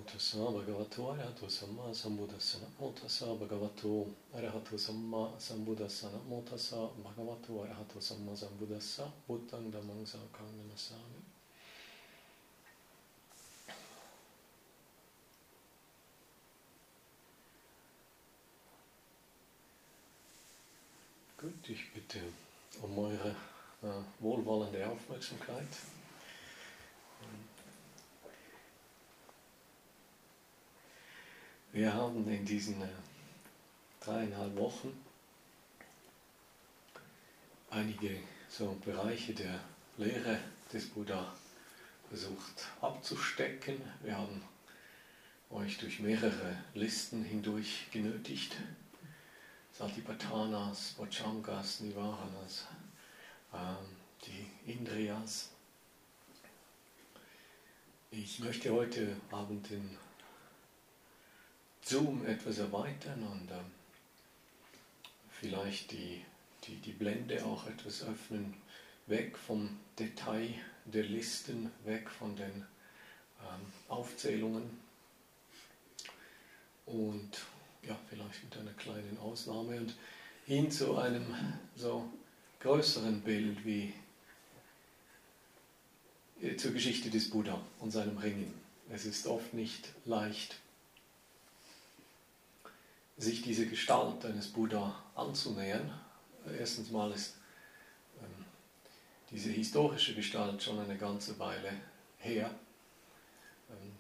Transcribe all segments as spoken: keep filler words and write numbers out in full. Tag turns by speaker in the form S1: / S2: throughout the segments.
S1: tassa bhagavato arahato samma sambuddhassa. Namo tassa bhagavato arahato samma sambuddhassa. Namo tassa bhagavato arahato samma sambuddhassa. Buddhang dhammang sanghang namassami. Gut, ich bitte um eure äh, wohlwollende Aufmerksamkeit. Wir haben in diesen äh, dreieinhalb Wochen einige so Bereiche der Lehre des Buddha versucht abzustecken. Wir haben euch durch mehrere Listen hindurch genötigt. Satipatthanas, Bojjhangas, Nivaranas, ähm, die Indriyas. Ich möchte heute Abend den Zoom etwas erweitern und ähm, vielleicht die, die, die Blende auch etwas öffnen, weg vom Detail der Listen, weg von den ähm, Aufzählungen und ja, vielleicht mit einer kleinen Ausnahme und hin zu einem so größeren Bild wie äh, zur Geschichte des Buddha und seinem Ringen. Es ist oft nicht leicht, sich diese Gestalt eines Buddha anzunähern. Erstens mal ist ähm, diese historische Gestalt schon eine ganze Weile her. Ähm,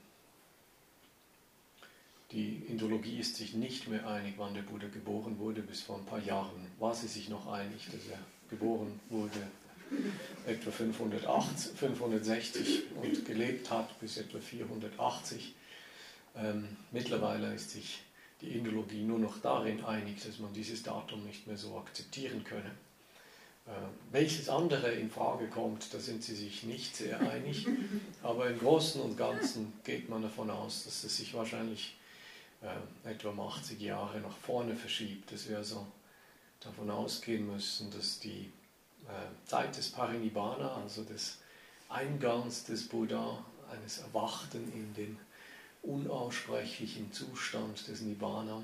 S1: die Indologie ist sich nicht mehr einig, wann der Buddha geboren wurde. Bis vor ein paar Jahren war sie sich noch einig, dass er geboren wurde etwa fünfhundertachtzig, fünfhundertsechzig und gelebt hat bis etwa vierhundertachtzig. Ähm, mittlerweile ist sich die Indologie nur noch darin einig, dass man dieses Datum nicht mehr so akzeptieren könne. Äh, welches andere in Frage kommt, da sind sie sich nicht sehr einig, aber im Großen und Ganzen geht man davon aus, dass es sich wahrscheinlich äh, etwa um achtzig Jahre nach vorne verschiebt, dass wir also davon ausgehen müssen, dass die äh, Zeit des Parinibbana, also des Eingangs des Buddha, eines Erwachten in den unaussprechlichen Zustand des Nibbana.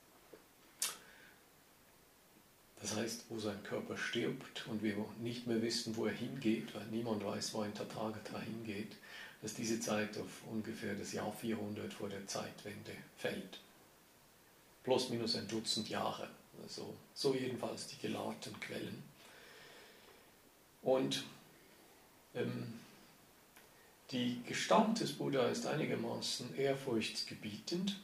S1: Das heißt, wo sein Körper stirbt und wir nicht mehr wissen, wo er hingeht, weil niemand weiß, wo ein Tathagata hingeht, dass diese Zeit auf ungefähr das Jahr vierhundert vor der Zeitwende fällt. Plus minus ein Dutzend Jahre. Also, so jedenfalls die gelahrten Quellen. Und ähm, die Gestalt des Buddha ist einigermaßen ehrfurchtsgebietend.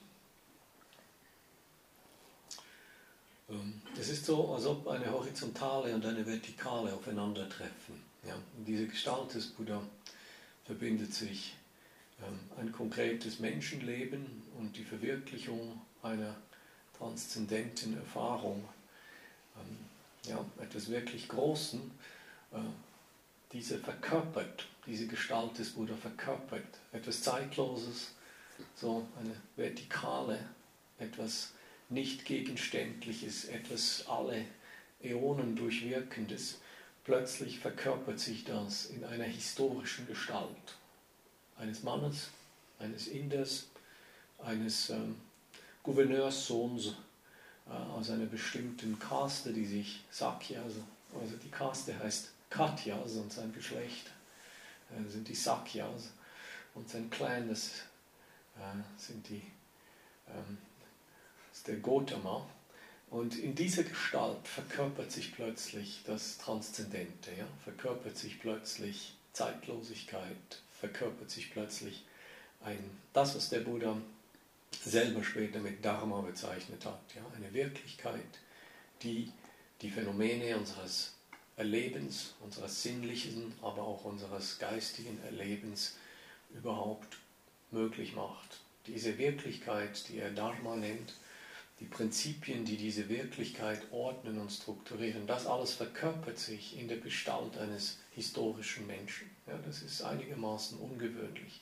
S1: Es ist so, als ob eine horizontale und eine vertikale aufeinandertreffen. Ja, in dieser Gestalt des Buddha verbindet sich ähm, ein konkretes Menschenleben und die Verwirklichung einer transzendenten Erfahrung, ähm, ja, etwas wirklich Großen. Äh, diese verkörpert, diese Gestalt des Buddha verkörpert etwas Zeitloses, so eine vertikale, etwas nicht Gegenständliches, etwas alle Äonen durchwirkendes. Plötzlich verkörpert sich das in einer historischen Gestalt eines Mannes, eines Inders, eines ähm, Gouverneurssohns äh, aus einer bestimmten Kaste, die sich Sakya, also, also die Kaste heißt Katyas und sein Geschlecht äh, sind die Sakyas und sein Clan, das äh, sind die, ähm, das ist der Gotama. Und in dieser Gestalt verkörpert sich plötzlich das Transzendente, ja? Verkörpert sich plötzlich Zeitlosigkeit, verkörpert sich plötzlich ein, das, was der Buddha selber später mit Dharma bezeichnet hat, ja? Eine Wirklichkeit, die die Phänomene unseres Erlebens, unseres sinnlichen, aber auch unseres geistigen Erlebens überhaupt möglich macht. Diese Wirklichkeit, die er Dharma nennt, die Prinzipien, die diese Wirklichkeit ordnen und strukturieren, das alles verkörpert sich in der Gestalt eines historischen Menschen. Ja, das ist einigermaßen ungewöhnlich.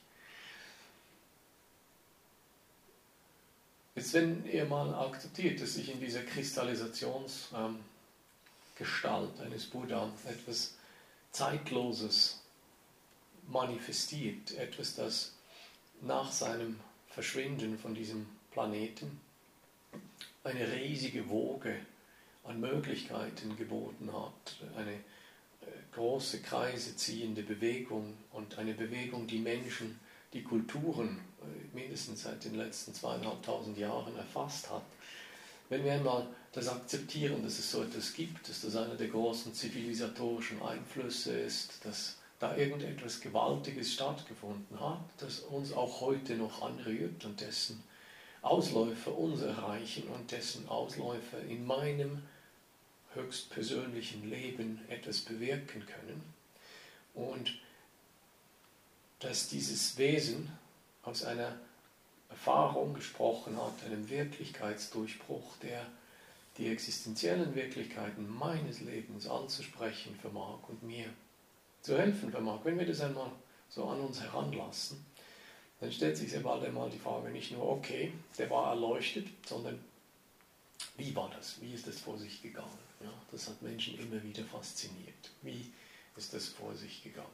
S1: Jetzt, wenn ihr mal akzeptiert, dass sich in dieser Kristallisationsgestalt ähm, eines Buddha etwas Zeitloses manifestiert, etwas, das nach seinem Verschwinden von diesem Planeten eine riesige Woge an Möglichkeiten geboten hat, eine große Kreise ziehende Bewegung und eine Bewegung, die Menschen, die Kulturen mindestens seit den letzten zweieinhalbtausend Jahren erfasst hat. Wenn wir einmal das akzeptieren, dass es so etwas gibt, dass das einer der großen zivilisatorischen Einflüsse ist, dass da irgendetwas Gewaltiges stattgefunden hat, das uns auch heute noch anrührt und dessen Ausläufer uns erreichen und dessen Ausläufer in meinem höchstpersönlichen Leben etwas bewirken können. Und dass dieses Wesen aus einer Erfahrung gesprochen hat, einem Wirklichkeitsdurchbruch, der die existenziellen Wirklichkeiten meines Lebens anzusprechen vermag und mir zu helfen vermag. Wenn wir das einmal so an uns heranlassen, dann stellt sich sehr bald einmal die Frage nicht nur, okay, der war erleuchtet, sondern wie war das? Wie ist das vor sich gegangen? Ja, das hat Menschen immer wieder fasziniert. Wie ist das vor sich gegangen?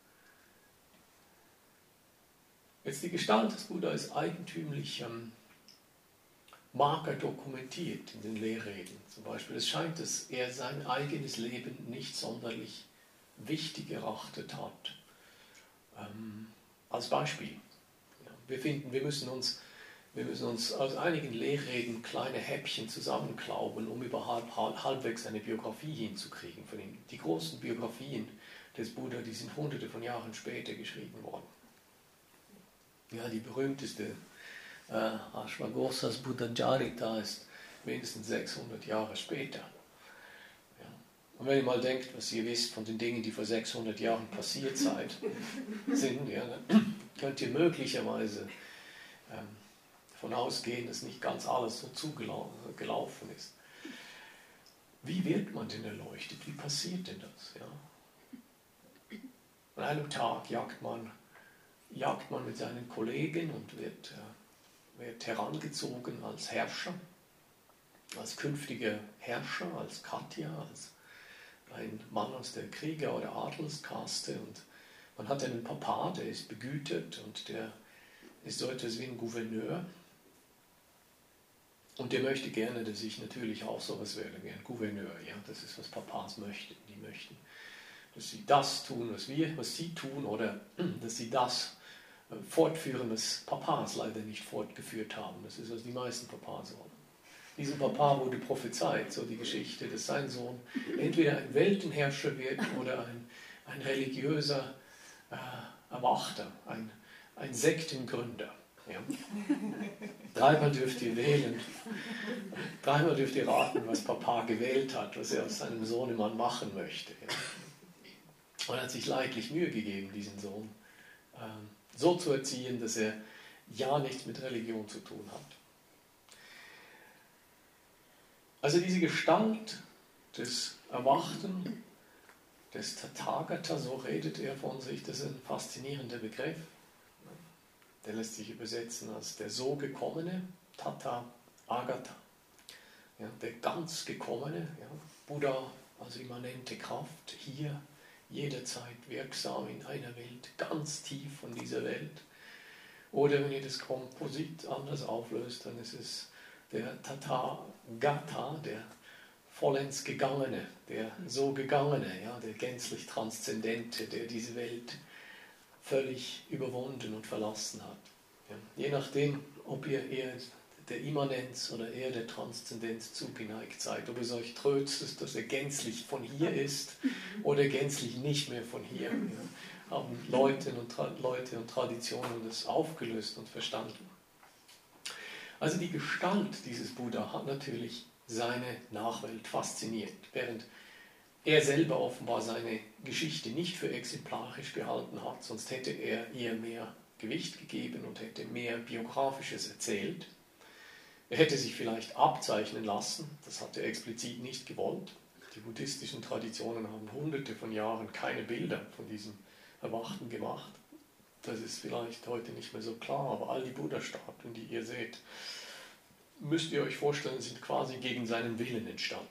S1: Jetzt die Gestalt des Buddha ist eigentümlich ähm, mager dokumentiert in den Lehrreden. Zum Beispiel, es scheint, dass er sein eigenes Leben nicht sonderlich wichtig erachtet hat. Ähm, als Beispiel. Ja, wir finden, wir müssen uns Wir müssen uns aus einigen Lehrreden kleine Häppchen zusammenklauben, um überhaupt halbwegs eine Biografie hinzukriegen von ihm. Die großen Biografien des Buddha, die sind hunderte von Jahren später geschrieben worden. Ja, die berühmteste äh, Ashwagosas Buddhacharita ist mindestens sechshundert Jahre später. Ja. Und wenn ihr mal denkt, was ihr wisst von den Dingen, die vor sechshundert Jahren passiert seid, sind, ja, dann könnt ihr möglicherweise ähm, davon ausgehen, dass nicht ganz alles so zugelaufen ist. Wie wird man denn erleuchtet? Wie passiert denn das? Ja? An einem Tag jagt man, jagt man mit seinen Kollegen und wird, äh, wird herangezogen als Herrscher, als künftiger Herrscher, als Katya, als ein Mann aus der Krieger- oder Adelskaste. Und man hat einen Papa, der ist begütert und der ist so etwas wie ein Gouverneur. Und der möchte gerne, dass ich natürlich auch sowas werde, wie ein Gouverneur. Ja? Das ist, was Papas möchten. Die möchten, dass sie das tun, was wir, was sie tun, oder dass sie das fortführen, was Papas leider nicht fortgeführt haben. Das ist, was die meisten Papas wollen. Diesem Papa wurde prophezeit, so die Geschichte, dass sein Sohn entweder ein Weltenherrscher wird oder ein, ein religiöser äh, Erwachter, ein, ein Sektengründer. Ja. Dreimal dürft ihr wählen, dreimal dürft ihr raten, was Papa gewählt hat, was er aus seinem Sohnemann machen möchte. Ja. Und er hat sich leidlich Mühe gegeben, diesen Sohn ähm, so zu erziehen, dass er ja nichts mit Religion zu tun hat. Also diese Gestalt des Erwachten, des Tathagata, so redet er von sich, das ist ein faszinierender Begriff. Der lässt sich übersetzen als der so Gekommene, Tathagata, ja, der ganz Gekommene, ja, Buddha als immanente Kraft, hier jederzeit wirksam in einer Welt, ganz tief von dieser Welt. Oder wenn ihr das Komposit anders auflöst, dann ist es der Tathagata, der vollends Gegangene, der so Gegangene, ja, der gänzlich Transzendente, der diese Welt völlig überwunden und verlassen hat. Ja, je nachdem, ob ihr eher der Immanenz oder eher der Transzendenz zugeneigt seid, ob es euch tröstet, dass er gänzlich von hier ist oder gänzlich nicht mehr von hier. Ja, haben Leute und, Leute und Traditionen das aufgelöst und verstanden. Also die Gestalt dieses Buddha hat natürlich seine Nachwelt fasziniert, während er selber offenbar seine Geschichte nicht für exemplarisch gehalten hat, sonst hätte er ihr mehr Gewicht gegeben und hätte mehr Biografisches erzählt. Er hätte sich vielleicht abzeichnen lassen, das hat er explizit nicht gewollt. Die buddhistischen Traditionen haben hunderte von Jahren keine Bilder von diesem Erwachten gemacht. Das ist vielleicht heute nicht mehr so klar, aber all die Buddha-Statuen, die ihr seht, müsst ihr euch vorstellen, sind quasi gegen seinen Willen entstanden.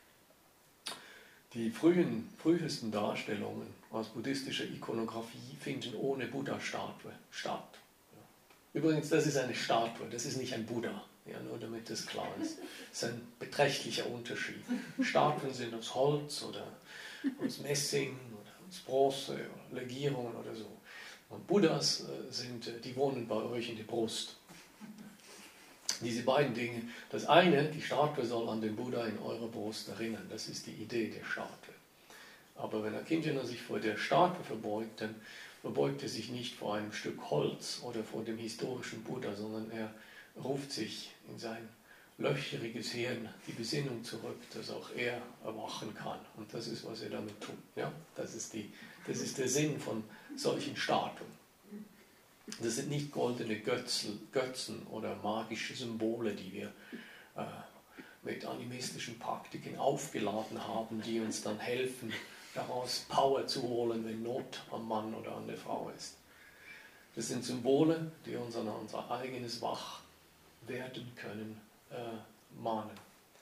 S1: Die frühen, frühesten Darstellungen aus buddhistischer Ikonografie finden ohne Buddha-Statue statt. Übrigens, das ist eine Statue, das ist nicht ein Buddha, ja, nur damit das klar ist. Das ist ein beträchtlicher Unterschied. Statuen sind aus Holz oder aus Messing oder aus Bronze oder Legierungen oder so. Und Buddhas sind, die wohnen bei euch in der Brust. Diese beiden Dinge, das eine, die Statue soll an den Buddha in eurer Brust erinnern, das ist die Idee der Statue. Aber wenn Akincana sich vor der Statue verbeugt, dann verbeugt er sich nicht vor einem Stück Holz oder vor dem historischen Buddha, sondern er ruft sich in sein löcheriges Hirn die Besinnung zurück, dass auch er erwachen kann. Und das ist, was er damit tut. Ja? Das ist die, das ist der Sinn von solchen Statuen. Das sind nicht goldene Götzen, Götzen oder magische Symbole, die wir äh, mit animistischen Praktiken aufgeladen haben, die uns dann helfen, daraus Power zu holen, wenn Not am Mann oder an der Frau ist. Das sind Symbole, die uns an unser eigenes Wachwerden können äh, mahnen.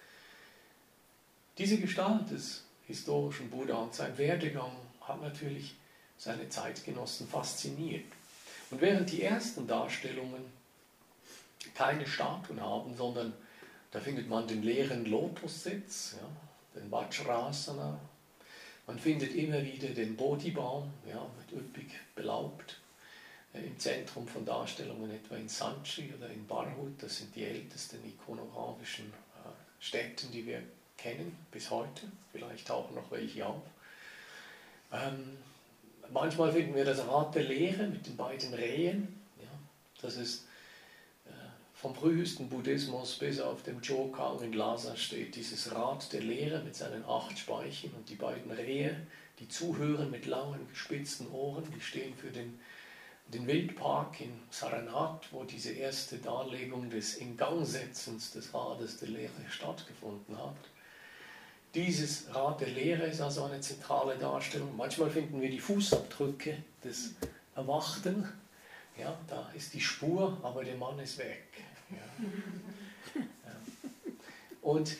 S1: Diese Gestalt des historischen Buddha und sein Werdegang hat natürlich seine Zeitgenossen fasziniert. Und während die ersten Darstellungen keine Statuen haben, sondern da findet man den leeren Lotussitz, ja, den Vajrasana, man findet immer wieder den Bodhibaum, ja, mit üppig belaubt, äh, im Zentrum von Darstellungen, etwa in Sanchi oder in Barhut, das sind die ältesten ikonografischen äh, Stätten, die wir kennen bis heute, vielleicht tauchen noch welche auf. Ähm, Manchmal finden wir das Rad der Lehre mit den beiden Rehen. Ja, das ist äh, vom frühesten Buddhismus bis auf dem Chokang in Lhasa steht dieses Rad der Lehre mit seinen acht Speichen und die beiden Rehe, die zuhören mit langen gespitzten Ohren, die stehen für den, den Wildpark in Saranath, wo diese erste Darlegung des Ingangsetzens des Rades der Lehre stattgefunden hat. Dieses Rad der Lehre ist also eine zentrale Darstellung. Manchmal finden wir die Fußabdrücke des Erwachten. Ja, da ist die Spur, aber der Mann ist weg. Ja. Ja. Und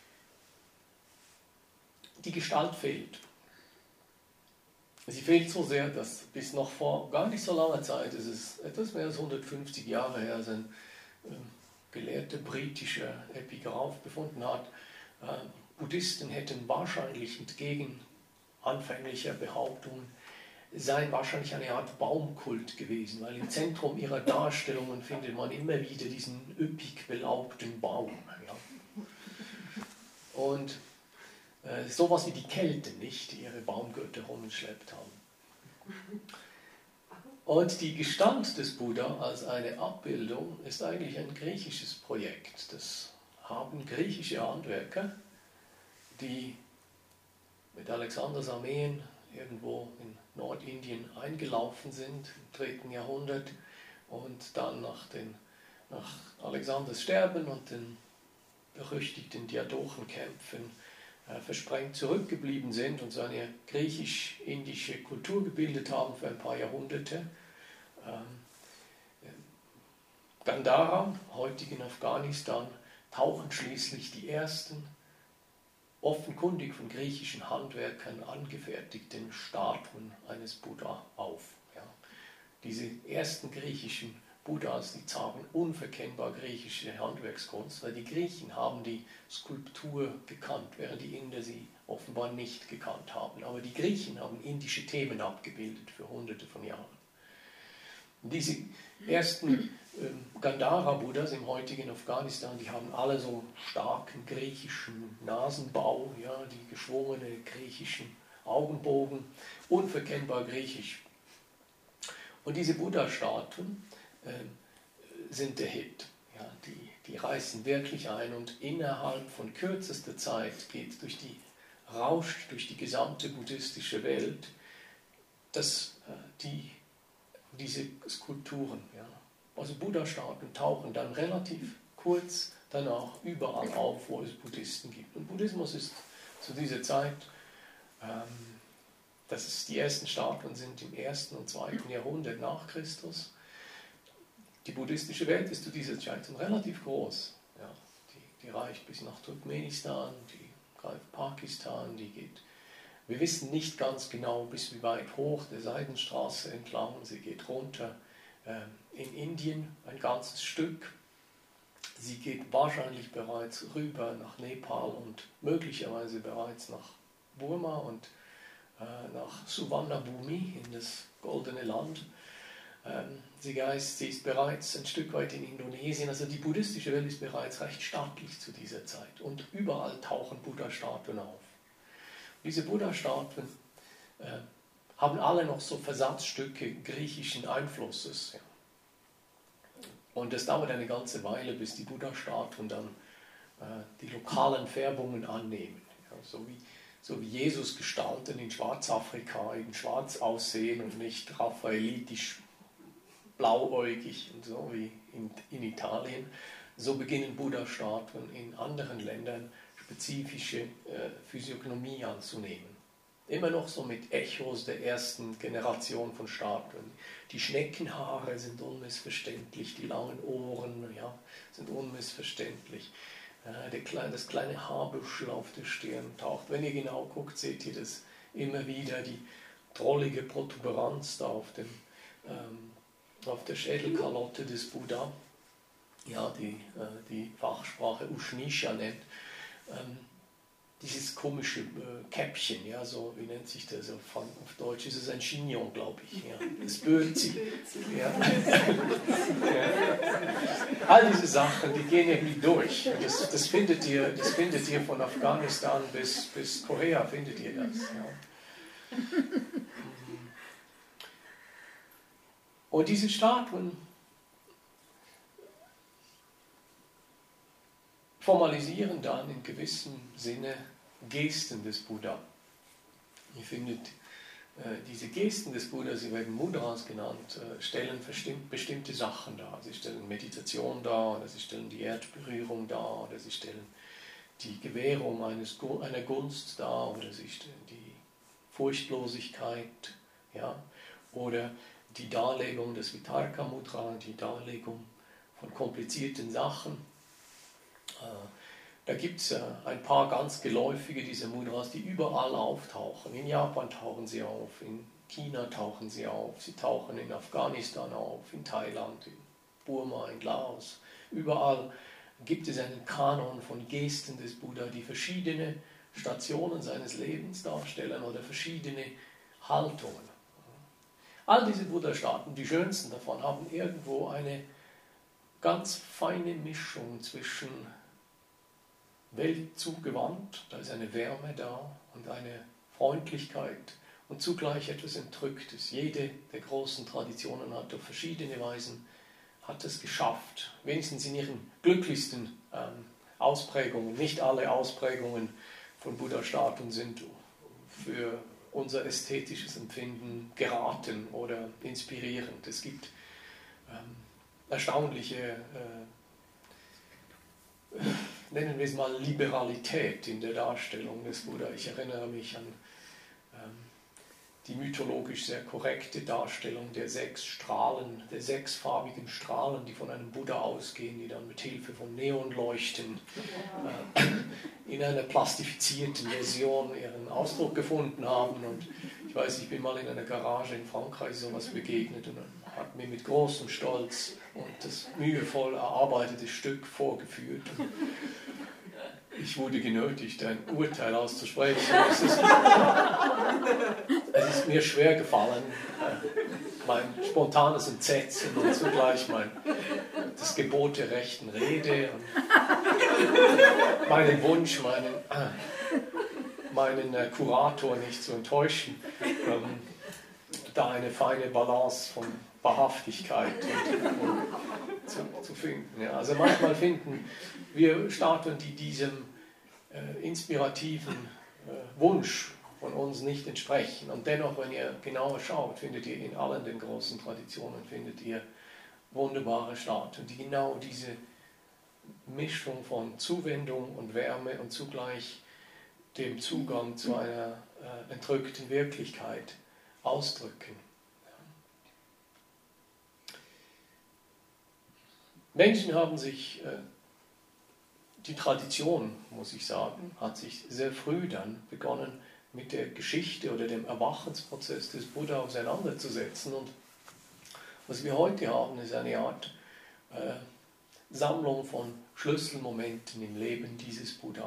S1: die Gestalt fehlt. Sie fehlt so sehr, dass bis noch vor gar nicht so langer Zeit, es ist etwas mehr als hundertfünfzig Jahre her, ein äh, gelehrter britischer Epigraph befunden hat, äh, Buddhisten hätten wahrscheinlich entgegen anfänglicher Behauptungen, seien wahrscheinlich eine Art Baumkult gewesen, weil im Zentrum ihrer Darstellungen findet man immer wieder diesen üppig belaubten Baum. Ja. Und äh, sowas wie die Kelten, nicht, die ihre Baumgötter rumgeschleppt haben. Und die Gestalt des Buddha als eine Abbildung ist eigentlich ein griechisches Projekt. Das haben griechische Handwerker, die mit Alexanders Armeen irgendwo in Nordindien eingelaufen sind im dritten Jahrhundert und dann nach, den, nach Alexanders Sterben und den berüchtigten Diadochenkämpfen äh, versprengt zurückgeblieben sind und so eine griechisch-indische Kultur gebildet haben für ein paar Jahrhunderte. Ähm, Gandhara, heutig in Afghanistan, tauchen schließlich die ersten offenkundig von griechischen Handwerkern angefertigten Statuen eines Buddha auf. Ja. Diese ersten griechischen Buddhas, die zeigen unverkennbar griechische Handwerkskunst, weil die Griechen haben die Skulptur gekannt, während die Inder sie offenbar nicht gekannt haben. Aber die Griechen haben indische Themen abgebildet für hunderte von Jahren. Und diese ersten ähm, Gandhara-Buddhas im heutigen Afghanistan, die haben alle so starken griechischen Nasenbau, ja, die geschwungene griechischen Augenbogen, unverkennbar griechisch. Und diese Buddha-Statuen äh, sind der Hit. Ja, die, die reißen wirklich ein und innerhalb von kürzester Zeit geht durch die, rauscht durch die gesamte buddhistische Welt, dass äh, die diese Skulpturen, ja. Also Buddha-Statuen tauchen dann relativ kurz danach überall auf, wo es Buddhisten gibt. Und Buddhismus ist zu dieser Zeit, ähm, das ist, die ersten Statuen sind im ersten und zweiten Jahrhundert nach Christus. Die buddhistische Welt ist zu dieser Zeit relativ groß. Ja. Die, die reicht bis nach Turkmenistan, die greift Pakistan, die geht. Wir wissen nicht ganz genau, bis wie weit hoch der Seidenstraße entlang, sie geht runter äh, in Indien ein ganzes Stück. Sie geht wahrscheinlich bereits rüber nach Nepal und möglicherweise bereits nach Burma und äh, nach Suvarnabhumi in das Goldene Land. Ähm, sie, geist, sie ist bereits ein Stück weit in Indonesien. Also die buddhistische Welt ist bereits recht stattlich zu dieser Zeit. Und überall tauchen Buddha-Statuen auf. Diese Buddha-Statuen äh, haben alle noch so Versatzstücke griechischen Einflusses. Ja. Und es dauert eine ganze Weile, bis die Buddha-Statuen dann äh, die lokalen Färbungen annehmen. Ja, so, wie, so wie Jesus-Gestalten in Schwarzafrika eben schwarz aussehen und nicht raphaelitisch blauäugig und so wie in, in Italien. So beginnen Buddha-Statuen in anderen Ländern spezifische äh, Physiognomie anzunehmen. Immer noch so mit Echos der ersten Generation von Statuen. Die Schneckenhaare sind unmissverständlich, die langen Ohren ja, sind unmissverständlich. Äh, der kleine, das kleine Haarbüschel auf der Stirn taucht. Wenn ihr genau guckt, seht ihr das immer wieder, die drollige Protuberanz da auf, dem, ähm, auf der Schädelkalotte des Buddha, ja, die äh, die Fachsprache Ushnisha nennt. Ähm, Dieses komische äh, Käppchen, ja, so, wie nennt sich das auf, auf Deutsch? Ist es ein Chignon, glaube ich. Ja. Das Bözi. Ja. Ja. All diese Sachen, die gehen irgendwie durch. Das, das, findet ihr, das findet ihr von Afghanistan bis, bis Korea, findet ihr das. Ja. Und diese Statuen formalisieren dann in gewissem Sinne Gesten des Buddha. Ihr findet äh, diese Gesten des Buddha, sie werden Mudras genannt, äh, stellen bestimmte Sachen dar. Sie stellen Meditation dar, oder sie stellen die Erdberührung dar, oder sie stellen die Gewährung eines, einer Gunst dar, oder sie stellen die Furchtlosigkeit, ja, oder die Darlegung des Vitarka Mudra, die Darlegung von komplizierten Sachen. Da gibt es ein paar ganz geläufige dieser Mudras, die überall auftauchen. In Japan tauchen sie auf, in China tauchen sie auf, sie tauchen in Afghanistan auf, in Thailand, in Burma, in Laos. Überall gibt es einen Kanon von Gesten des Buddha, die verschiedene Stationen seines Lebens darstellen oder verschiedene Haltungen. All diese Buddha-Statuen, die schönsten davon, haben irgendwo eine ganz feine Mischung zwischen Welt zugewandt, da ist eine Wärme da und eine Freundlichkeit und zugleich etwas Entrücktes. Jede der großen Traditionen hat auf verschiedene Weisen hat es geschafft, wenigstens in ihren glücklichsten ähm, Ausprägungen. Nicht alle Ausprägungen von Buddha-Statuen sind für unser ästhetisches Empfinden geraten oder inspirierend. Es gibt ähm, erstaunliche äh, nennen wir es mal Liberalität in der Darstellung des Buddha. Ich erinnere mich an ähm, die mythologisch sehr korrekte Darstellung der sechs Strahlen, der sechsfarbigen Strahlen, die von einem Buddha ausgehen, die dann mit Hilfe von Neonleuchten äh, in einer plastifizierten Version ihren Ausdruck gefunden haben. Und ich weiß, ich bin mal in einer Garage in Frankreich sowas begegnet und hat mir mit großem Stolz und das mühevoll erarbeitete Stück vorgeführt. Und ich wurde genötigt, ein Urteil auszusprechen. Es ist, es ist mir schwer gefallen, mein spontanes Entsetzen und zugleich mein, das Gebot der rechten Rede und meinen Wunsch, meinen, meinen Kurator nicht zu enttäuschen, da eine feine Balance von Wahrhaftigkeit und, und zu, zu finden. Ja, also manchmal finden wir Statuen, die diesem äh, inspirativen äh, Wunsch von uns nicht entsprechen. Und dennoch, wenn ihr genauer schaut, findet ihr in allen den großen Traditionen findet ihr wunderbare Statuen, die genau diese Mischung von Zuwendung und Wärme und zugleich dem Zugang zu einer äh, entrückten Wirklichkeit ausdrücken. Menschen haben sich, äh, die Tradition, muss ich sagen, hat sich sehr früh dann begonnen, mit der Geschichte oder dem Erwachensprozess des Buddha auseinanderzusetzen und Was wir heute haben, ist eine Art äh, Sammlung von Schlüsselmomenten im Leben dieses Buddha.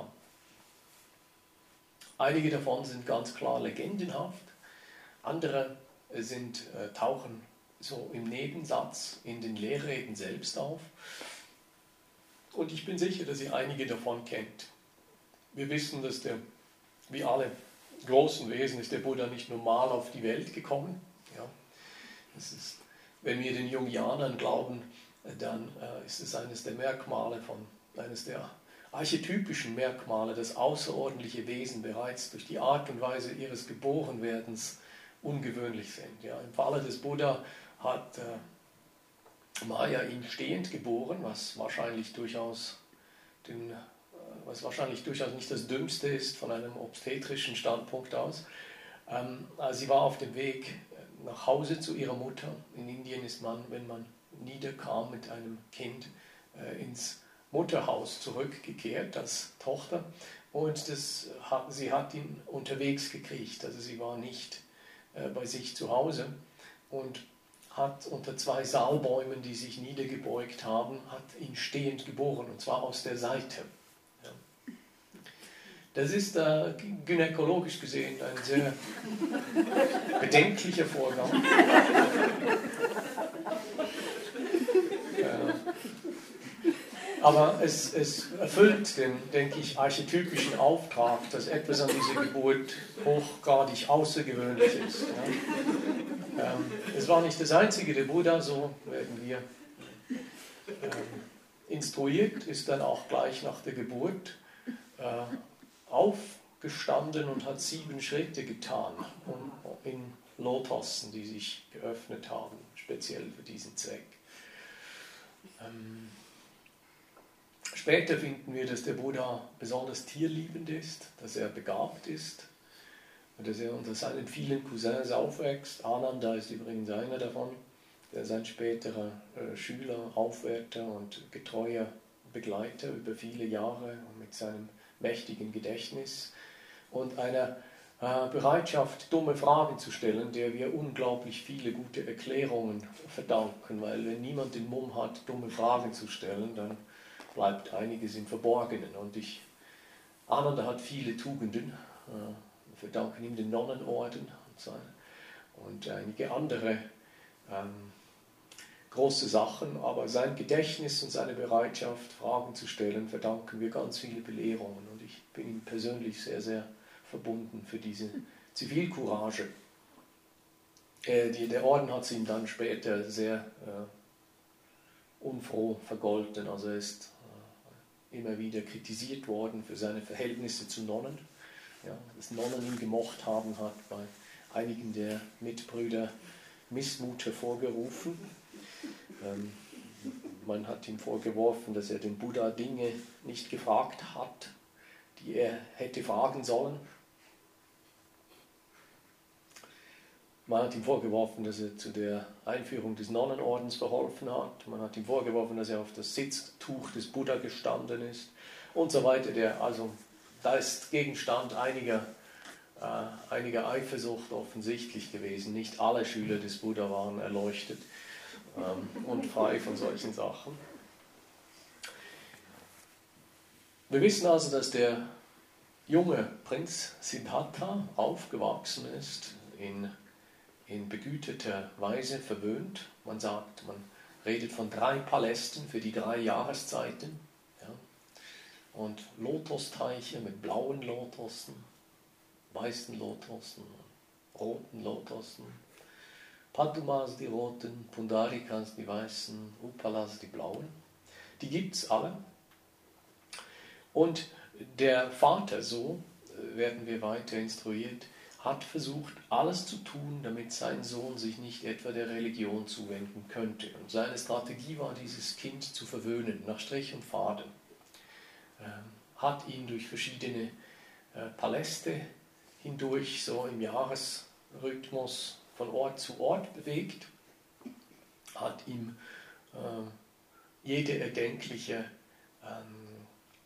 S1: Einige davon sind ganz klar legendenhaft, andere sind, äh, tauchen so im Nebensatz in den Lehrreden selbst auf. Und ich bin sicher, dass ihr einige davon kennt. Wir wissen, dass der, wie alle großen Wesen, ist der Buddha nicht normal auf die Welt gekommen. Ja, das ist, wenn wir den Jungianern glauben, dann äh, ist es eines der Merkmale von, eines der archetypischen Merkmale, dass außerordentliche Wesen bereits durch die Art und Weise ihres Geborenwerdens ungewöhnlich sind. Ja, im Falle des Buddha hat äh, Maya ihn stehend geboren, was wahrscheinlich durchaus den, äh, was wahrscheinlich durchaus nicht das Dümmste ist von einem obstetrischen Standpunkt aus. Ähm, also sie war auf dem Weg nach Hause zu ihrer Mutter. In Indien ist man, wenn man niederkam mit einem Kind, äh, ins Mutterhaus zurückgekehrt als Tochter, und das hat, sie hat ihn unterwegs gekriegt, also sie war nicht äh, bei sich zu Hause, und hat unter zwei Saalbäumen, die sich niedergebeugt haben, hat ihn stehend geboren, und zwar aus der Seite. Ja. Das ist äh, gynäkologisch gesehen ein sehr bedenklicher Vorgang. Aber es, es erfüllt den, denke ich, archetypischen Auftrag, dass etwas an dieser Geburt hochgradig außergewöhnlich ist. Ja. Ähm, es war nicht das einzige, der Buddha, so werden wir ähm, instruiert, ist dann auch gleich nach der Geburt äh, aufgestanden und hat sieben Schritte getan um, in Lotossen, die sich geöffnet haben, speziell für diesen Zweck. Ähm, Später finden wir, dass der Buddha besonders tierliebend ist, dass er begabt ist und dass er unter seinen vielen Cousins aufwächst. Ananda ist übrigens einer davon, der sein späterer äh, Schüler, Aufwärter und getreuer Begleiter über viele Jahre mit seinem mächtigen Gedächtnis und einer äh, Bereitschaft, dumme Fragen zu stellen, der wir unglaublich viele gute Erklärungen verdanken, weil wenn niemand den Mumm hat, dumme Fragen zu stellen, dann bleibt einiges im Verborgenen. Und ich, Ananda hat viele Tugenden, wir verdanken ihm den Nonnenorden und, seine, und einige andere ähm, große Sachen, aber sein Gedächtnis und seine Bereitschaft, Fragen zu stellen, verdanken wir ganz viele Belehrungen. Und ich bin ihm persönlich sehr, sehr verbunden für diese Zivilcourage. Äh, die, der Orden hat es ihm dann später sehr äh, unfroh vergolten, also er ist immer wieder kritisiert worden für seine Verhältnisse zu Nonnen. Ja, dass Nonnen ihn gemocht haben, hat bei einigen der Mitbrüder Missmut hervorgerufen. Ähm, man hat ihm vorgeworfen, dass er den Buddha Dinge nicht gefragt hat, die er hätte fragen sollen. Man hat ihm vorgeworfen, dass er zu der Einführung des Nonnenordens verholfen hat. Man hat ihm vorgeworfen, dass er auf das Sitztuch des Buddha gestanden ist und so weiter. Der, also, da ist Gegenstand einiger, äh, einiger Eifersucht offensichtlich gewesen. Nicht alle Schüler des Buddha waren erleuchtet ähm, und frei von solchen Sachen. Wir wissen also, dass der junge Prinz Siddhartha aufgewachsen ist in in begüterter Weise verwöhnt. Man sagt, man redet von drei Palästen für die drei Jahreszeiten. Ja. Und Lotosteiche mit blauen Lotossen, weißen Lotossen, roten Lotossen, Padmas die roten, Pundarikas die weißen, Upalas die blauen. Die gibt es alle. Und der Vater, so werden wir weiter instruiert, hat versucht, alles zu tun, damit sein Sohn sich nicht etwa der Religion zuwenden könnte. Und seine Strategie war, dieses Kind zu verwöhnen, nach Strich und Faden. Ähm, hat ihn durch verschiedene äh, Paläste hindurch, so im Jahresrhythmus, von Ort zu Ort bewegt, hat ihm äh, jede erdenkliche, ähm,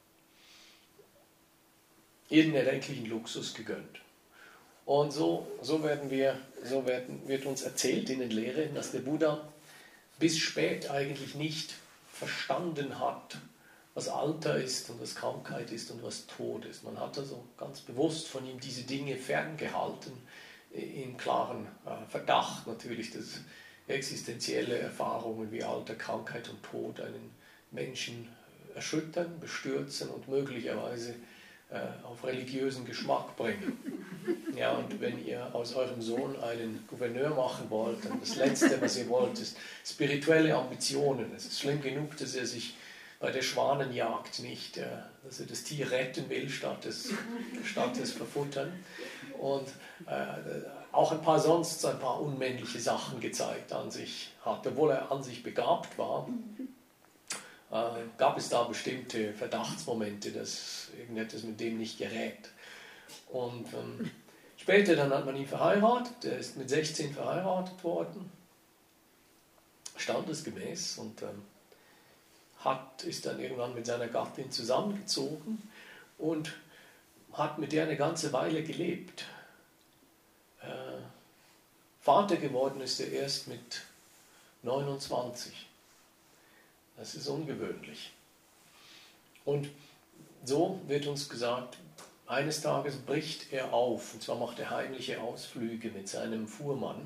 S1: jeden erdenklichen Luxus gegönnt. Und so, so, werden wir, so werden, wird uns erzählt in den Lehren, dass der Buddha
S2: bis spät eigentlich nicht verstanden hat, was Alter ist und was Krankheit ist und was Tod ist. Man hat also ganz bewusst von ihm diese Dinge ferngehalten, im klaren äh, Verdacht natürlich, dass existenzielle Erfahrungen wie Alter, Krankheit und Tod einen Menschen erschüttern, bestürzen und möglicherweise äh, auf religiösen Geschmack bringen. Ja, und wenn ihr aus eurem Sohn einen Gouverneur machen wollt, dann das Letzte, was ihr wollt, ist spirituelle Ambitionen. Es ist schlimm genug, dass er sich bei der Schwanenjagd nicht, äh, dass er das Tier retten will, statt es, statt es verfuttern. Und äh, auch ein paar sonst ein paar unmännliche Sachen gezeigt an sich hat. Obwohl er an sich begabt war, äh, gab es da bestimmte Verdachtsmomente, dass irgendetwas mit dem nicht gerät. Und ähm, später dann hat man ihn verheiratet, er ist mit sechzehn verheiratet worden, standesgemäß, und ähm, hat, ist dann irgendwann mit seiner Gattin zusammengezogen und hat mit der eine ganze Weile gelebt. Äh, Vater geworden ist er erst mit neunundzwanzig. Das ist ungewöhnlich. Und so wird uns gesagt, eines Tages bricht er auf, und zwar macht er heimliche Ausflüge mit seinem Fuhrmann.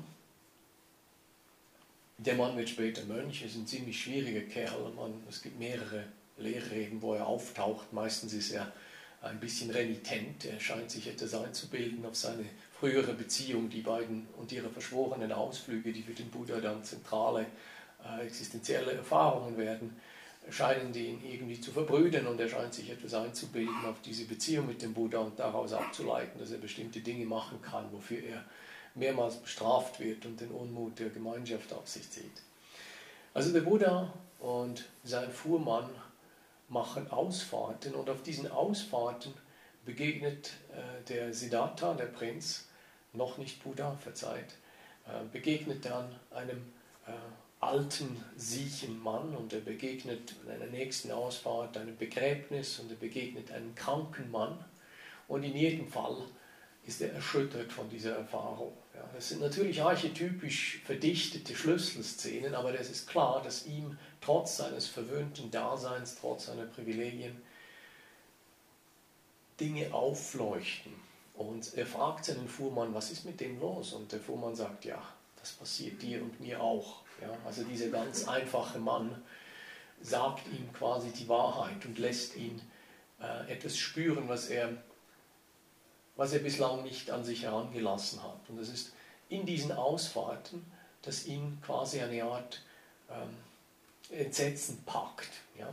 S2: Der Mann wird später Mönch, ist ein ziemlich schwieriger Kerl. Man, es gibt mehrere Lehrreden, wo er auftaucht. Meistens ist er ein bisschen renitent. Er scheint sich etwas einzubilden auf seine frühere Beziehung. Die beiden und ihre verschworenen Ausflüge, die für den Buddha dann zentrale äh, existenzielle Erfahrungen werden, scheinen ihn irgendwie zu verbrüdern, und er scheint sich etwas einzubilden auf diese Beziehung mit dem Buddha und daraus abzuleiten, dass er bestimmte Dinge machen kann, wofür er mehrmals bestraft wird und den Unmut der Gemeinschaft auf sich zieht. Also der Buddha und sein Fuhrmann machen Ausfahrten, und auf diesen Ausfahrten begegnet äh, der Siddhartha, der Prinz, noch nicht Buddha, verzeiht, äh, begegnet dann einem äh, alten, siechen Mann, und er begegnet in einer nächsten Ausfahrt einem Begräbnis, und er begegnet einem kranken Mann, und in jedem Fall ist er erschüttert von dieser Erfahrung. Ja, das sind natürlich archetypisch verdichtete Schlüsselszenen, aber es ist klar, dass ihm trotz seines verwöhnten Daseins, trotz seiner Privilegien, Dinge aufleuchten. Und er fragt seinen Fuhrmann, was ist mit dem los? Und der Fuhrmann sagt, ja, das passiert dir und mir auch. Ja, also dieser ganz einfache Mann sagt ihm quasi die Wahrheit und lässt ihn äh, etwas spüren, was er was er bislang nicht an sich herangelassen hat. Und es ist in diesen Ausfahrten, dass ihn quasi eine Art ähm, Entsetzen packt. Ja?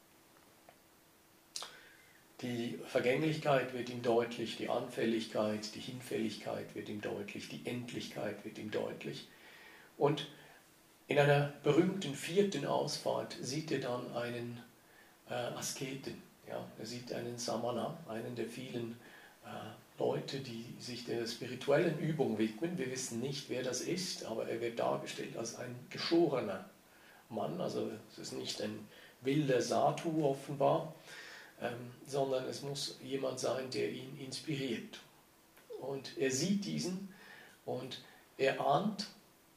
S2: Die Vergänglichkeit wird ihm deutlich, die Anfälligkeit, die Hinfälligkeit wird ihm deutlich, die Endlichkeit wird ihm deutlich. Und in einer berühmten vierten Ausfahrt sieht er dann einen äh, Asketen. Ja? Er sieht einen Samana, einen der vielen äh, Leute, die sich der spirituellen Übung widmen. Wir wissen nicht, wer das ist, aber er wird dargestellt als ein geschorener Mann. Also es ist nicht ein wilder Sadhu offenbar, ähm, sondern es muss jemand sein, der ihn inspiriert. Und er sieht diesen und er ahnt,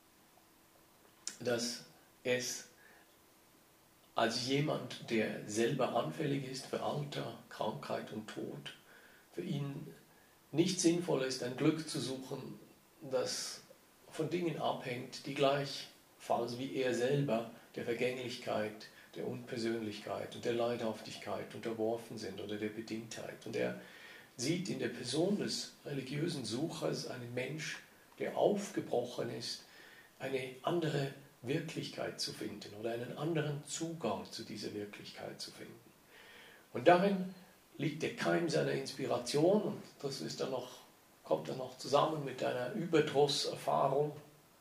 S2: dass es als jemand, der selber anfällig ist für Alter, Krankheit und Tod, für ihn nicht sinnvoll ist, ein Glück zu suchen, das von Dingen abhängt, die gleichfalls wie er selber der Vergänglichkeit, der Unpersönlichkeit und der Leidhaftigkeit unterworfen sind oder der Bedingtheit. Und er sieht in der Person des religiösen Suchers einen Mensch, der aufgebrochen ist, eine andere Wirklichkeit zu finden oder einen anderen Zugang zu dieser Wirklichkeit zu finden. Und darin liegt der Keim seiner Inspiration, und das ist dann noch, kommt dann noch zusammen mit einer Überdrusserfahrung.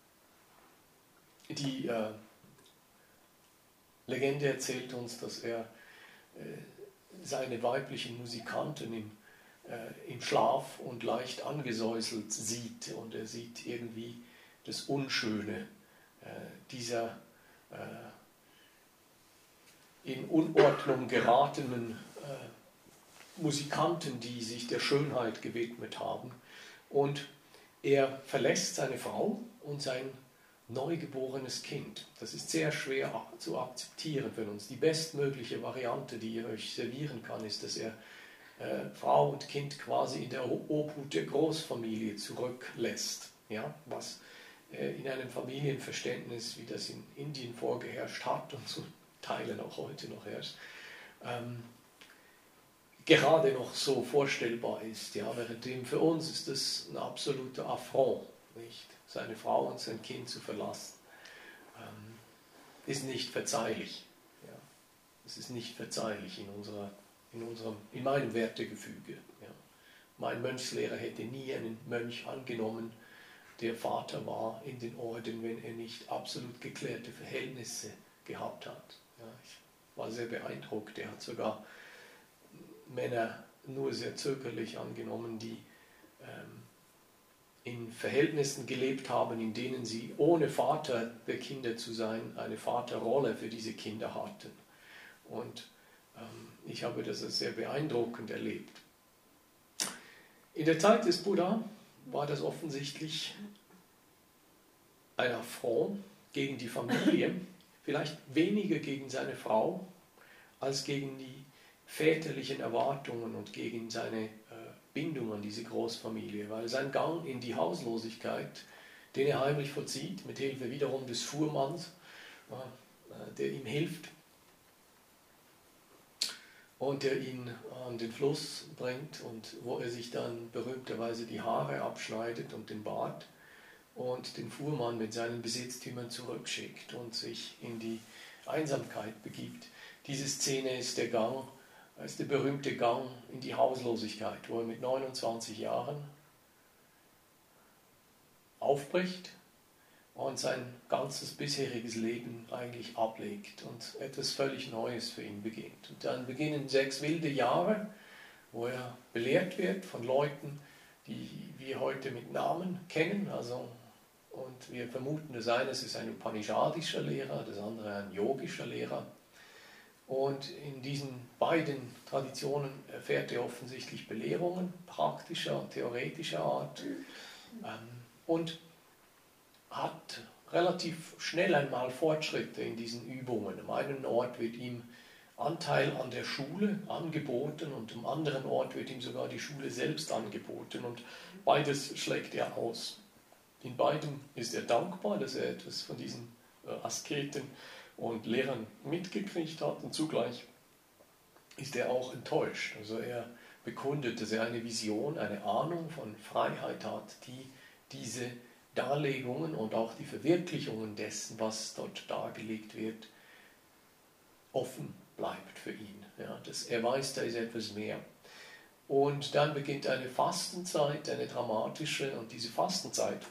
S2: Die äh, Legende erzählt uns, dass er äh, seine weiblichen Musikanten im, äh, im Schlaf und leicht angesäuselt sieht, und er sieht irgendwie das Unschöne äh, dieser äh, in Unordnung geratenen äh, Musikanten, die sich der Schönheit gewidmet haben. Und er verlässt seine Frau und sein neugeborenes Kind. Das ist sehr schwer zu akzeptieren für uns. Die bestmögliche Variante, die ich euch servieren kann, ist, dass er äh, Frau und Kind quasi in der Obhut der Großfamilie zurücklässt. Ja, was äh, in einem Familienverständnis, wie das in Indien vorgeherrscht hat und zu Teilen auch heute noch herrscht, ähm, gerade noch so vorstellbar ist. Ja, währenddem für uns ist das ein absoluter Affront, nicht? Seine Frau und sein Kind zu verlassen, ähm, ist nicht verzeihlich. Ja. Es ist nicht verzeihlich in, unserer, in, unserem, in meinem Wertegefüge. Ja. Mein Mönchslehrer hätte nie einen Mönch angenommen, der Vater war in den Orden, wenn er nicht absolut geklärte Verhältnisse gehabt hat. Ja, ich war sehr beeindruckt. Er hat sogar Männer nur sehr zögerlich angenommen, die ähm, in Verhältnissen gelebt haben, in denen sie ohne Vater der Kinder zu sein, eine Vaterrolle für diese Kinder hatten. Und ähm, ich habe das als sehr beeindruckend erlebt. In der Zeit des Buddha war das offensichtlich ein Affront gegen die Familie, vielleicht weniger gegen seine Frau, als gegen die väterlichen Erwartungen und gegen seine äh, Bindung an diese Großfamilie, weil sein Gang in die Hauslosigkeit, den er heimlich vollzieht, mit Hilfe wiederum des Fuhrmanns, äh, der ihm hilft und der ihn an den Fluss bringt und wo er sich dann berühmterweise die Haare abschneidet und den Bart und den Fuhrmann mit seinen Besitztümern zurückschickt und sich in die Einsamkeit begibt. Diese Szene ist der Gang, ist der berühmte Gang in die Hauslosigkeit, wo er mit neunundzwanzig Jahren aufbricht und sein ganzes bisheriges Leben eigentlich ablegt und etwas völlig Neues für ihn beginnt. Und dann beginnen sechs wilde Jahre, wo er belehrt wird von Leuten, die wir heute mit Namen kennen. Also, und wir vermuten, das eine ist ein upanishadischer Lehrer, das andere ein yogischer Lehrer. Und in diesen beiden Traditionen erfährt er offensichtlich Belehrungen praktischer und theoretischer Art ähm, und hat relativ schnell einmal Fortschritte in diesen Übungen. Am einen Ort wird ihm Anteil an der Schule angeboten und am anderen Ort wird ihm sogar die Schule selbst angeboten und beides schlägt er aus. In beidem ist er dankbar, dass er etwas von diesen äh, Asketen und Lehrern mitgekriegt hat und zugleich ist er auch enttäuscht. Also er bekundet, dass er eine Vision, eine Ahnung von Freiheit hat, die diese Darlegungen und auch die Verwirklichungen dessen, was dort dargelegt wird, offen bleibt für ihn. Ja, dass er weiß, da ist etwas mehr. Und dann beginnt eine Fastenzeit, eine dramatische, und diese Fastenzeit,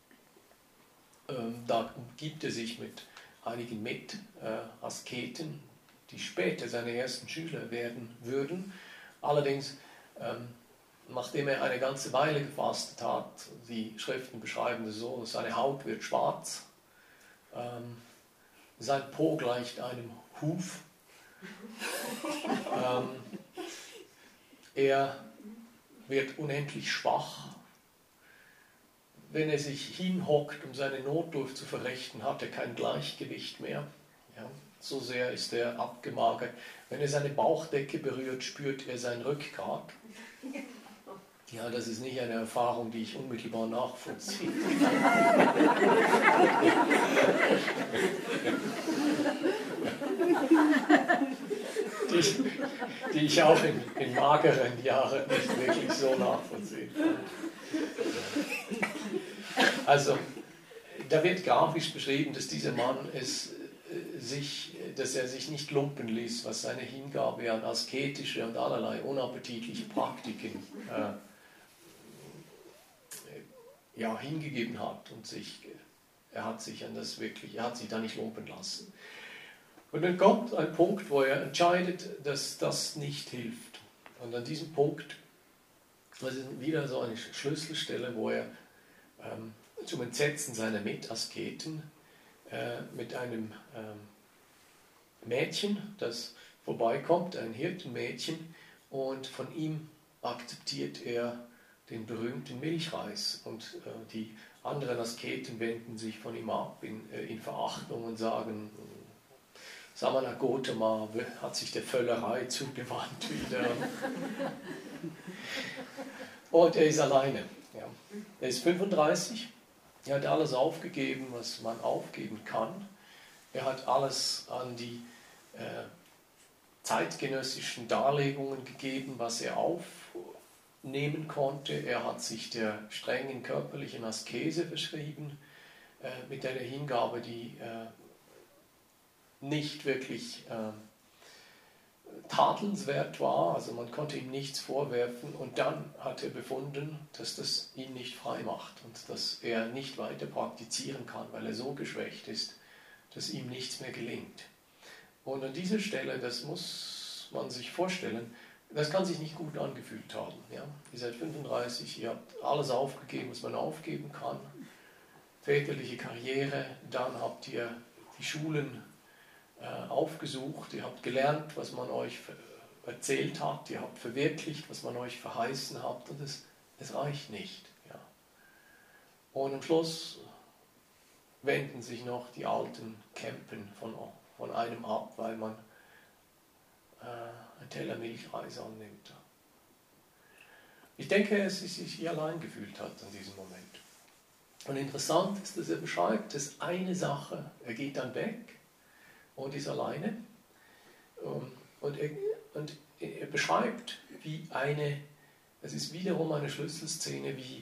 S2: ähm, da gibt er sich mit einigen Mit-Asketen, die später seine ersten Schüler werden würden. Allerdings, ähm, nachdem er eine ganze Weile gefastet hat, die Schriften beschreiben es so, seine Haut wird schwarz, ähm, sein Po gleicht einem Huf, ähm, er wird unendlich schwach. Wenn er sich hinhockt, um seine Notdurft zu verrichten, hat er kein Gleichgewicht mehr. Ja, so sehr ist er abgemagert. Wenn er seine Bauchdecke berührt, spürt er sein Rückgrat. Ja, das ist nicht eine Erfahrung, die ich unmittelbar nachvollziehe. die, die ich auch in, in mageren Jahren nicht wirklich so nachvollziehen kann. Also, da wird grafisch beschrieben, dass dieser Mann es äh, sich, dass er sich nicht lumpen ließ, was seine Hingabe an asketische und allerlei unappetitliche Praktiken äh, ja, hingegeben hat und sich, er hat sich an das wirklich, er hat sich da nicht lumpen lassen. Und dann kommt ein Punkt, wo er entscheidet, dass das nicht hilft. Und an diesem Punkt, das ist wieder so eine Schlüsselstelle, wo er ähm, zum Entsetzen seiner Metasketen äh, mit einem ähm, Mädchen, das vorbeikommt, ein Hirtenmädchen, und von ihm akzeptiert er den berühmten Milchreis und äh, die andere Asketen wenden sich von ihm ab in, äh, in Verachtung und sagen, Samana Gotama hat sich der Völlerei zugewandt wieder. Und er ist alleine. Ja. Er ist fünfunddreißig, er hat alles aufgegeben, was man aufgeben kann. Er hat alles an die äh, zeitgenössischen Darlegungen gegeben, was er aufnehmen konnte. Er hat sich der strengen körperlichen Askese verschrieben, äh, mit einer Hingabe, die äh, nicht wirklich äh, tadelnswert war, also man konnte ihm nichts vorwerfen, und dann hat er befunden, dass das ihn nicht frei macht und dass er nicht weiter praktizieren kann, weil er so geschwächt ist, dass ihm nichts mehr gelingt. Und an dieser Stelle, das muss man sich vorstellen, das kann sich nicht gut angefühlt haben. Ja? Ihr seid fünfunddreißig, ihr habt alles aufgegeben, was man aufgeben kann, väterliche Karriere, dann habt ihr die Schulen aufgesucht, ihr habt gelernt, was man euch erzählt hat, ihr habt verwirklicht, was man euch verheißen hat, und es, es reicht nicht. Ja. Und am Schluss wenden sich noch die alten Kämpen von, von einem ab, weil man äh, einen Teller Milchreis annimmt. Ich denke, dass er sich allein gefühlt hat in diesem Moment. Und interessant ist, dass er beschreibt, dass eine Sache, er geht dann weg und ist alleine. Und er, und er beschreibt, wie eine, es ist wiederum eine Schlüsselszene, wie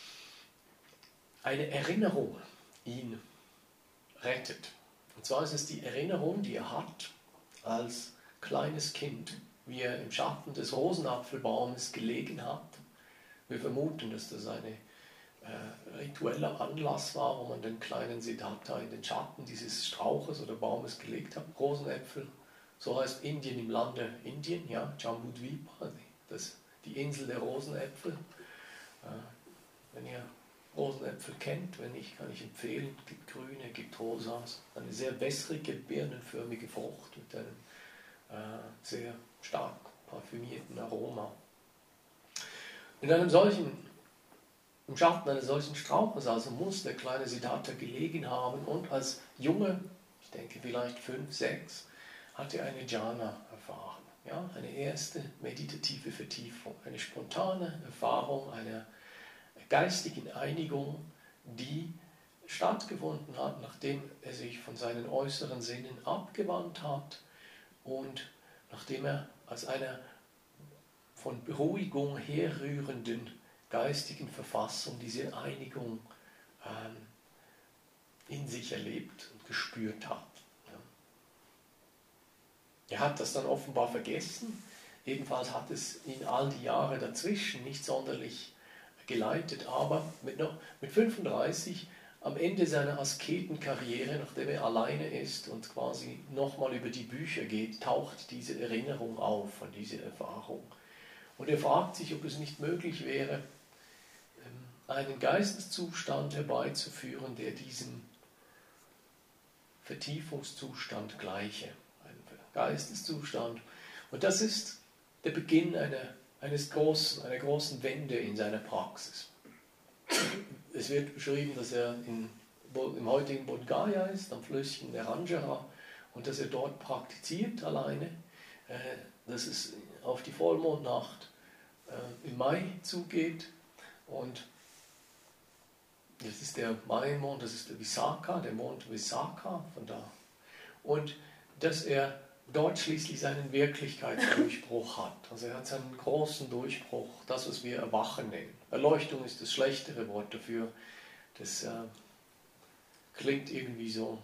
S2: eine Erinnerung ihn rettet. Und zwar ist es die Erinnerung, die er hat als kleines Kind, wie er im Schatten des Rosenapfelbaumes gelegen hat. Wir vermuten, dass das eine Äh, ritueller Anlass war, wo man den kleinen Siddhartha in den Schatten dieses Strauches oder Baumes gelegt hat. Rosenäpfel, so heißt Indien im Lande Indien, ja, Jambudvipa, das, die Insel der Rosenäpfel. Äh, wenn ihr Rosenäpfel kennt, wenn nicht, kann ich empfehlen, es gibt grüne, es gibt rosas, eine sehr wässrige, birnenförmige Frucht mit einem äh, sehr stark parfümierten Aroma. In einem solchen Im Schatten eines solchen Strauches also muss der kleine Siddhartha gelegen haben, und als Junge, ich denke vielleicht fünf, sechs, hat er eine Jhana erfahren. Ja, eine erste meditative Vertiefung, eine spontane Erfahrung einer geistigen Einigung, die stattgefunden hat, nachdem er sich von seinen äußeren Sinnen abgewandt hat und nachdem er als einer von Beruhigung herrührenden geistigen Verfassung diese Einigung ähm, in sich erlebt und gespürt hat. Ja. Er hat das dann offenbar vergessen, ebenfalls hat es ihn all die Jahre dazwischen nicht sonderlich geleitet, aber mit, noch, mit fünfunddreißig, am Ende seiner Asketenkarriere, nachdem er alleine ist und quasi nochmal über die Bücher geht, taucht diese Erinnerung auf von dieser Erfahrung. Und er fragt sich, ob es nicht möglich wäre, einen Geisteszustand herbeizuführen, der diesem Vertiefungszustand gleiche. Ein Geisteszustand. Und das ist der Beginn einer, eines großen, einer großen Wende in seiner Praxis. Es wird beschrieben, dass er in, im heutigen Bodh Gaya ist, am Flüsschen Neranjara, und dass er dort praktiziert alleine, dass es auf die Vollmondnacht im Mai zugeht, und das ist der Maienmond, das ist der Visakha, der Mond Visakha von da. Und dass er dort schließlich seinen Wirklichkeitsdurchbruch hat. Also er hat seinen großen Durchbruch, das, was wir Erwachen nennen. Erleuchtung ist das schlechtere Wort dafür. Das äh, klingt irgendwie so,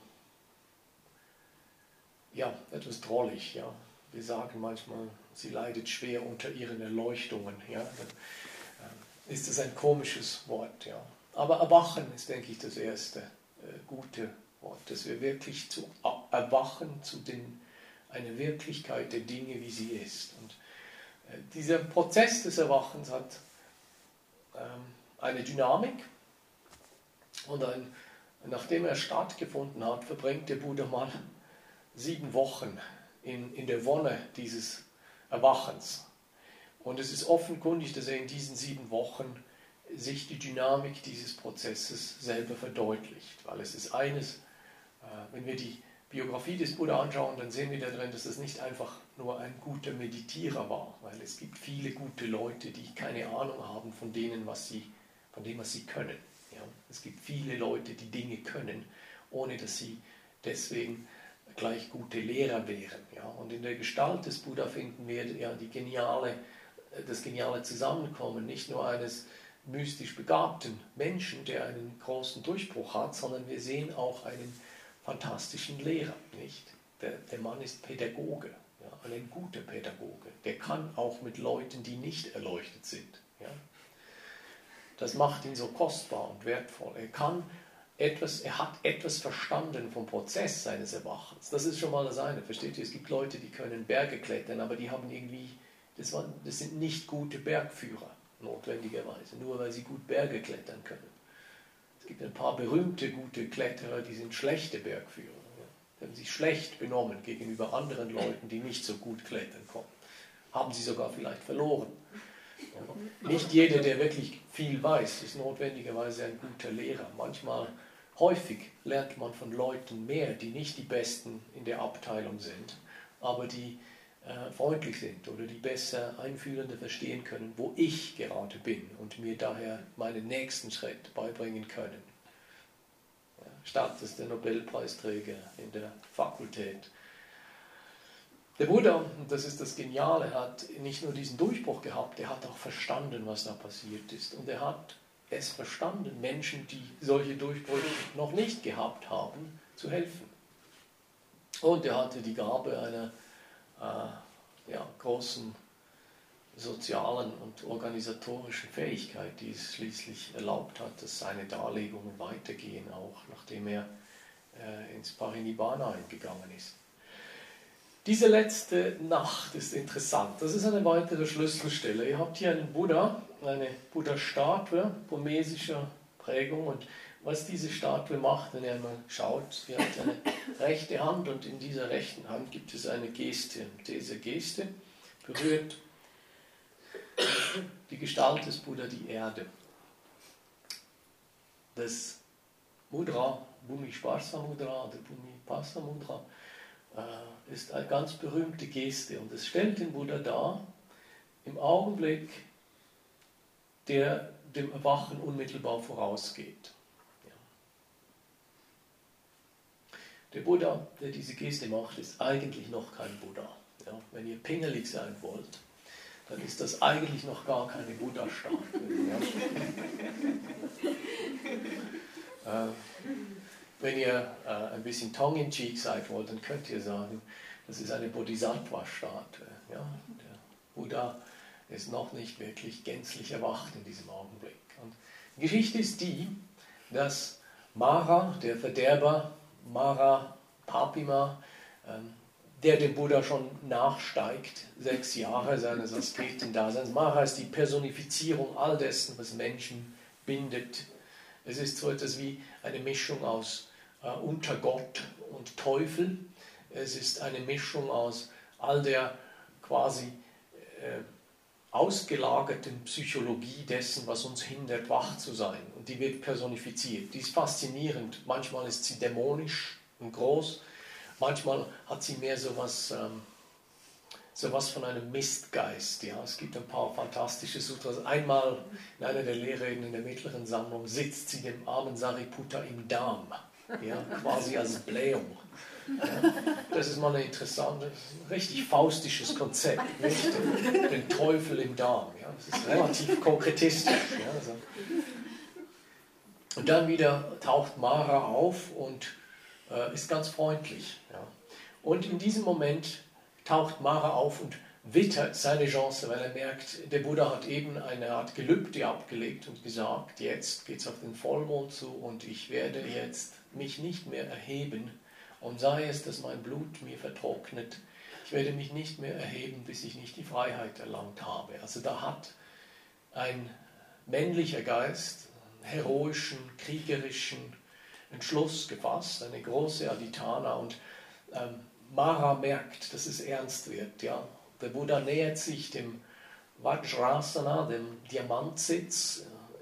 S2: ja, etwas drollig. Ja. Wir sagen manchmal, sie leidet schwer unter ihren Erleuchtungen. Ja. Dann äh, ist das ein komisches Wort, ja. Aber Erwachen ist, denke ich, das erste äh, gute Wort, dass wir wirklich zu erwachen zu den, einer Wirklichkeit der Dinge, wie sie ist. Und äh, dieser Prozess des Erwachens hat ähm, eine Dynamik, und ein, nachdem er stattgefunden hat, verbringt der Buddha mal sieben Wochen in, in der Wonne dieses Erwachens. Und es ist offenkundig, dass er in diesen sieben Wochen sich die Dynamik dieses Prozesses selber verdeutlicht. Weil es ist eines, äh, wenn wir die Biografie des Buddha anschauen, dann sehen wir darin, dass es nicht einfach nur ein guter Meditierer war, weil es gibt viele gute Leute, die keine Ahnung haben von denen, was sie, von dem, was sie können. Ja? Es gibt viele Leute, die Dinge können, ohne dass sie deswegen gleich gute Lehrer wären. Ja? Und in der Gestalt des Buddha finden wir ja die geniale, das geniale Zusammenkommen nicht nur eines mystisch begabten Menschen, der einen großen Durchbruch hat, sondern wir sehen auch einen fantastischen Lehrer. Nicht? Der, der Mann ist Pädagoge, ja? Ein guter Pädagoge. Der kann auch mit Leuten, die nicht erleuchtet sind. Ja? Das macht ihn so kostbar und wertvoll. Er kann etwas, er hat etwas verstanden vom Prozess seines Erwachens. Das ist schon mal das eine, versteht ihr? Es gibt Leute, die können Berge klettern, aber die haben irgendwie, das, waren, das sind nicht gute Bergführer, notwendigerweise, nur weil sie gut Berge klettern können. Es gibt ein paar berühmte, gute Kletterer, die sind schlechte Bergführer. Ja. Die haben sich schlecht benommen gegenüber anderen Leuten, die nicht so gut klettern konnten. Haben sie sogar vielleicht verloren. Ja. Nicht jeder, der wirklich viel weiß, ist notwendigerweise ein guter Lehrer. Manchmal, häufig lernt man von Leuten mehr, die nicht die Besten in der Abteilung sind, aber die äh, freundlich sind oder die besser einfühlender verstehen können, wo ich gerade bin und mir daher meinen nächsten Schritt beibringen können. Ja, statt dass der Nobelpreisträger in der Fakultät. Der Buddha, und das ist das Geniale, hat nicht nur diesen Durchbruch gehabt, er hat auch verstanden, was da passiert ist. Und er hat es verstanden, Menschen, die solche Durchbrüche noch nicht gehabt haben, zu helfen. Und er hatte die Gabe einer äh, ja, großen sozialen und organisatorischen Fähigkeit, die es schließlich erlaubt hat, dass seine Darlegungen weitergehen, auch nachdem er äh, ins Parinibbana eingegangen ist. Diese letzte Nacht ist interessant. Das ist eine weitere Schlüsselstelle. Ihr habt hier einen Buddha, eine Buddha-Statue burmesischer Prägung. Und was diese Statue macht, wenn ihr mal schaut, sie hat eine rechte Hand und in dieser rechten Hand gibt es eine Geste. Und diese Geste berührt die Gestalt des Buddha die Erde. Das Mudra, Bhumi-Sparsa Mudra oder Bhumi-Passa Mudra, ist eine ganz berühmte Geste und es stellt den Buddha dar im Augenblick, der dem Erwachen unmittelbar vorausgeht. Ja. Der Buddha, der diese Geste macht, ist eigentlich noch kein Buddha. Ja. Wenn ihr pingelig sein wollt, dann ist das eigentlich noch gar keine Buddha-Statue. Ja. äh, Wenn ihr äh, ein bisschen tongue-in-cheek seid wollt, dann könnt ihr sagen, das ist eine Bodhisattva-Statue. Ja? Der Buddha ist noch nicht wirklich gänzlich erwacht in diesem Augenblick. Und die Geschichte ist die, dass Mara, der Verderber, Mara Papima, ähm, der dem Buddha schon nachsteigt, sechs Jahre seines Asketendaseins. Mara ist die Personifizierung all dessen, was Menschen bindet. Es ist so etwas wie eine Mischung aus äh, Untergott und Teufel. Es ist eine Mischung aus all der quasi äh, ausgelagerten Psychologie dessen, was uns hindert, wach zu sein. Und die wird personifiziert. Die ist faszinierend. Manchmal ist sie dämonisch und groß. Manchmal hat sie mehr so was, ähm, so was von einem Mistgeist. Ja. Es gibt ein paar fantastische Sutras. Einmal in einer der Lehrreden in der mittleren Sammlung sitzt sie dem armen Sariputta im Darm, ja, quasi als Blähung. Ja. Das ist mal ein interessantes, richtig faustisches Konzept, nicht? Den, den Teufel im Darm. Ja. Das ist relativ konkretistisch. Ja. Also. Und dann wieder taucht Mara auf und äh, ist ganz freundlich. Ja. Und in diesem Moment taucht Mara auf und wittert seine Chance, weil er merkt, der Buddha hat eben eine Art Gelübde abgelegt und gesagt, jetzt geht es auf den Vollmond zu und ich werde jetzt mich nicht mehr erheben und sei es, dass mein Blut mir vertrocknet, ich werde mich nicht mehr erheben, bis ich nicht die Freiheit erlangt habe. Also da hat ein männlicher Geist einen heroischen, kriegerischen Entschluss gefasst, eine große Adhitthana und ähm, Mara merkt, dass es ernst wird. Ja. Der Buddha nähert sich dem Vajrasana, dem Diamantsitz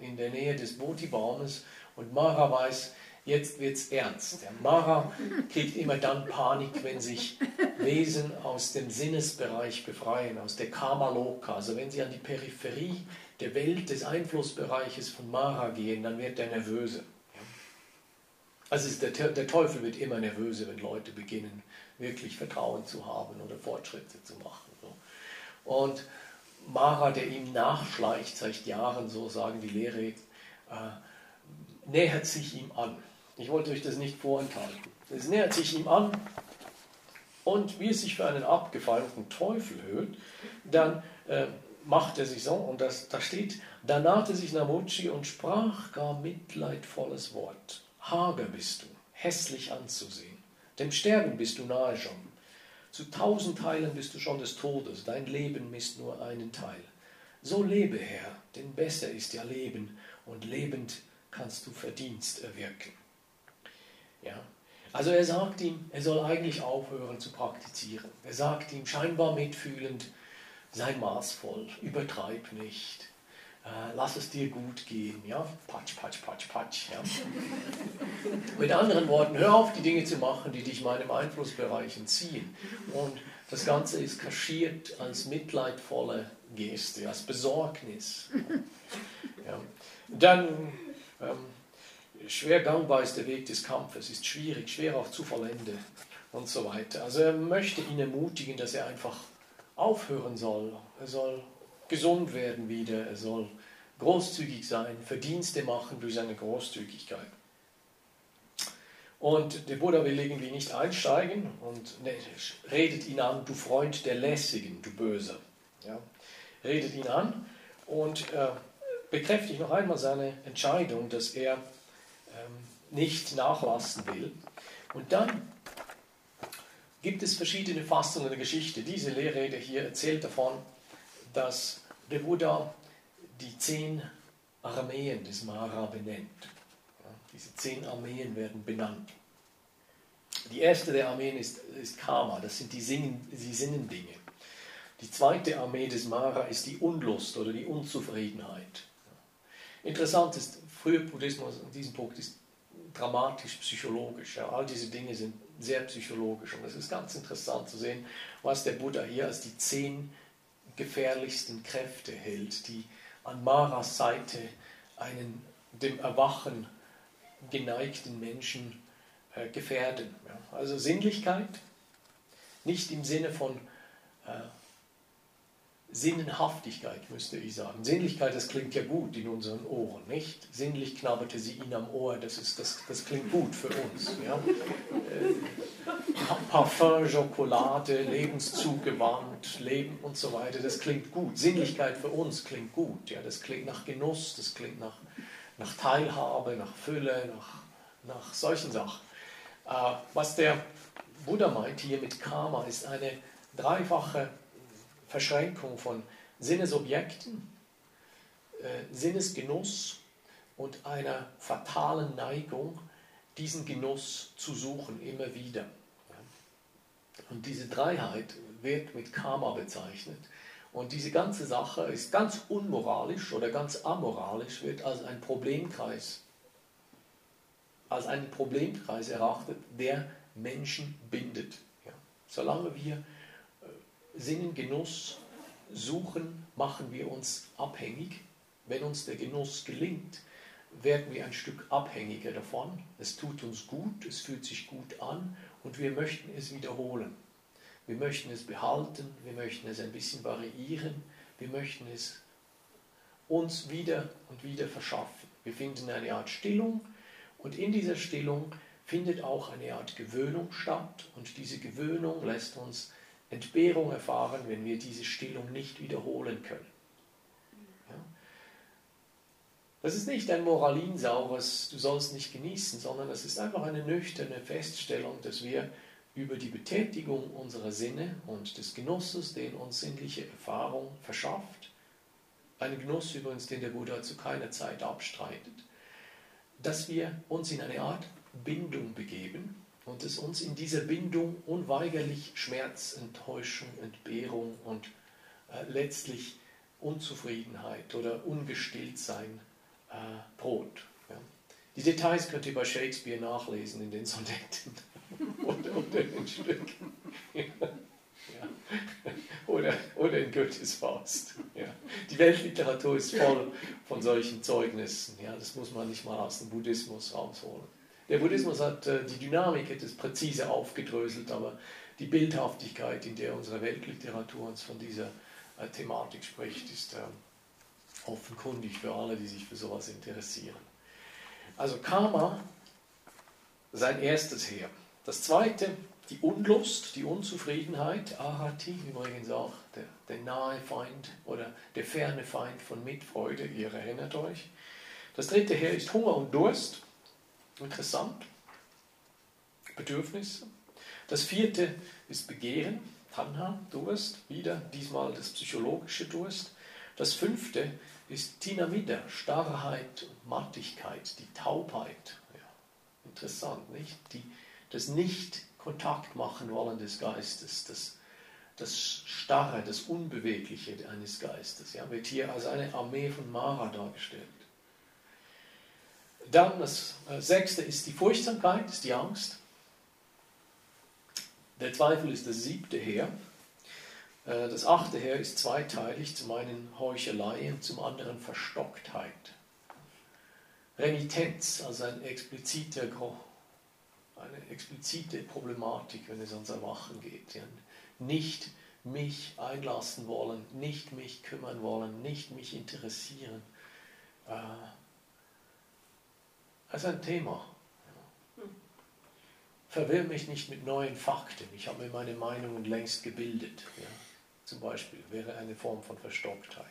S2: in der Nähe des Bodhi-Baumes und Mara weiß, jetzt wird es ernst. Der Mara kriegt immer dann Panik, wenn sich Wesen aus dem Sinnesbereich befreien, aus der Kamaloka. Also wenn sie an die Peripherie der Welt, des Einflussbereiches von Mara gehen, dann wird er nervöse. Also ist der, der Teufel wird immer nervöse, wenn Leute beginnen, wirklich Vertrauen zu haben oder Fortschritte zu machen. Und Mara, der ihm nachschleicht seit Jahren, so sagen die Lehrer, äh, nähert sich ihm an. Ich wollte euch das nicht vorenthalten. Es nähert sich ihm an und wie es sich für einen abgefeilten Teufel hört, dann äh, macht er sich so, und das, da steht, da nahte sich Namuchi und sprach gar mitleidvolles Wort. Hager bist du, hässlich anzusehen. Dem Sterben bist du nahe schon. Zu tausend Teilen bist du schon des Todes, dein Leben misst nur einen Teil. So lebe, Herr, denn besser ist ja Leben, und lebend kannst du Verdienst erwirken. Ja. Also er sagt ihm, er soll eigentlich aufhören zu praktizieren. Er sagt ihm scheinbar mitfühlend, sei maßvoll, übertreib nicht. Äh, lass es dir gut gehen, ja, patsch, patsch, patsch, patsch, ja. Mit anderen Worten, hör auf, die Dinge zu machen, die dich meinem Einflussbereich entziehen. Und das Ganze ist kaschiert als mitleidvolle Geste, als Besorgnis. Ja. Dann, ähm, schwer gangbar ist der Weg des Kampfes, ist schwierig, schwer auch zu vollenden und so weiter. Also er möchte ihn ermutigen, dass er einfach aufhören soll. Er soll gesund werden wieder, er soll großzügig sein, Verdienste machen durch seine Großzügigkeit. Und der Buddha will irgendwie nicht einsteigen und redet ihn an, du Freund der Lässigen, du Böser. Ja, redet ihn an und äh, bekräftigt noch einmal seine Entscheidung, dass er ähm, nicht nachlassen will. Und dann gibt es verschiedene Fassungen der Geschichte. Diese Lehrrede hier erzählt davon, dass der Buddha die zehn Armeen des Mara benennt. Ja, diese zehn Armeen werden benannt. Die erste der Armeen ist, ist Kama, das sind die, Singen, die Sinnendinge. Die zweite Armee des Mara ist die Unlust oder die Unzufriedenheit. Ja. Interessant ist, früher Buddhismus an diesem Punkt ist dramatisch psychologisch. Ja. All diese Dinge sind sehr psychologisch und es ist ganz interessant zu sehen, was der Buddha hier als die zehn gefährlichsten Kräfte hält, die an Maras Seite einen dem Erwachen geneigten Menschen äh, gefährden. Ja. Also Sinnlichkeit, nicht im Sinne von äh, Sinnenhaftigkeit, müsste ich sagen. Sinnlichkeit, das klingt ja gut in unseren Ohren, nicht? Sinnlich knabberte sie ihn am Ohr, das, ist, das, das klingt gut für uns. Ja? Äh, Parfum, Schokolade, lebenszugewand, Leben und so weiter, das klingt gut. Sinnlichkeit für uns klingt gut. Ja? Das klingt nach Genuss, das klingt nach, nach Teilhabe, nach Fülle, nach, nach solchen Sachen. Äh, was der Buddha meint hier mit Karma, ist eine dreifache Verschränkung von Sinnesobjekten, äh, Sinnesgenuss und einer fatalen Neigung, diesen Genuss zu suchen, immer wieder. Und diese Dreiheit wird mit Karma bezeichnet. Und diese ganze Sache ist ganz unmoralisch oder ganz amoralisch, wird als ein Problemkreis, als einen Problemkreis erachtet, der Menschen bindet. Ja. Solange wir Sinnen, Genuss suchen, machen wir uns abhängig. Wenn uns der Genuss gelingt, werden wir ein Stück abhängiger davon. Es tut uns gut, es fühlt sich gut an und wir möchten es wiederholen. Wir möchten es behalten, wir möchten es ein bisschen variieren, wir möchten es uns wieder und wieder verschaffen. Wir finden eine Art Stillung und in dieser Stillung findet auch eine Art Gewöhnung statt und diese Gewöhnung lässt uns Entbehrung erfahren, wenn wir diese Stillung nicht wiederholen können. Ja? Das ist nicht ein moralinsaures, du sollst nicht genießen, sondern es ist einfach eine nüchterne Feststellung, dass wir über die Betätigung unserer Sinne und des Genusses, den uns sinnliche Erfahrung verschafft, ein Genuss übrigens, den der Buddha zu keiner Zeit abstreitet, dass wir uns in eine Art Bindung begeben, und es uns in dieser Bindung unweigerlich Schmerz, Enttäuschung, Entbehrung und äh, letztlich Unzufriedenheit oder Ungestilltsein äh, Brot. Ja. Die Details könnt ihr bei Shakespeare nachlesen in den Sonetten oder, oder in den Stücken. Ja. Ja. Oder, oder in Goethes Faust. Ja. Die Weltliteratur ist voll von solchen Zeugnissen. Ja. Das muss man nicht mal aus dem Buddhismus rausholen. Der Buddhismus hat äh, die Dynamik etwas präzise aufgedröselt, aber die Bildhaftigkeit, in der unsere Weltliteratur uns von dieser äh, Thematik spricht, ist äh, offenkundig für alle, die sich für sowas interessieren. Also Karma, sein erstes Heer. Das zweite, die Unlust, die Unzufriedenheit, Arati, übrigens auch der, der nahe Feind oder der ferne Feind von Mitfreude, ihr erinnert euch. Das dritte Heer ist Hunger und Durst, interessant, Bedürfnisse. Das vierte ist Begehren, Tanha, Durst, wieder diesmal das psychologische Durst. Das fünfte ist Tinamida, Starrheit und Mattigkeit, die Taubheit. Ja, interessant, nicht? Die, das Nicht-Kontakt machen wollen des Geistes, das, das Starre, das Unbewegliche eines Geistes, ja, wird hier als eine Armee von Mara dargestellt. Dann das sechste ist die Furchtsamkeit, ist die Angst. Der Zweifel ist das siebte Heer. Das achte Heer ist zweiteilig, zum einen Heuchelei und zum anderen Verstocktheit. Renitenz, also ein expliziter, eine explizite Problematik, wenn es ans Erwachen geht. Ja. Nicht mich einlassen wollen, nicht mich kümmern wollen, nicht mich interessieren. Das ist ein Thema. Verwirr mich nicht mit neuen Fakten. Ich habe mir meine Meinungen längst gebildet. Ja. Zum Beispiel wäre eine Form von Verstocktheit.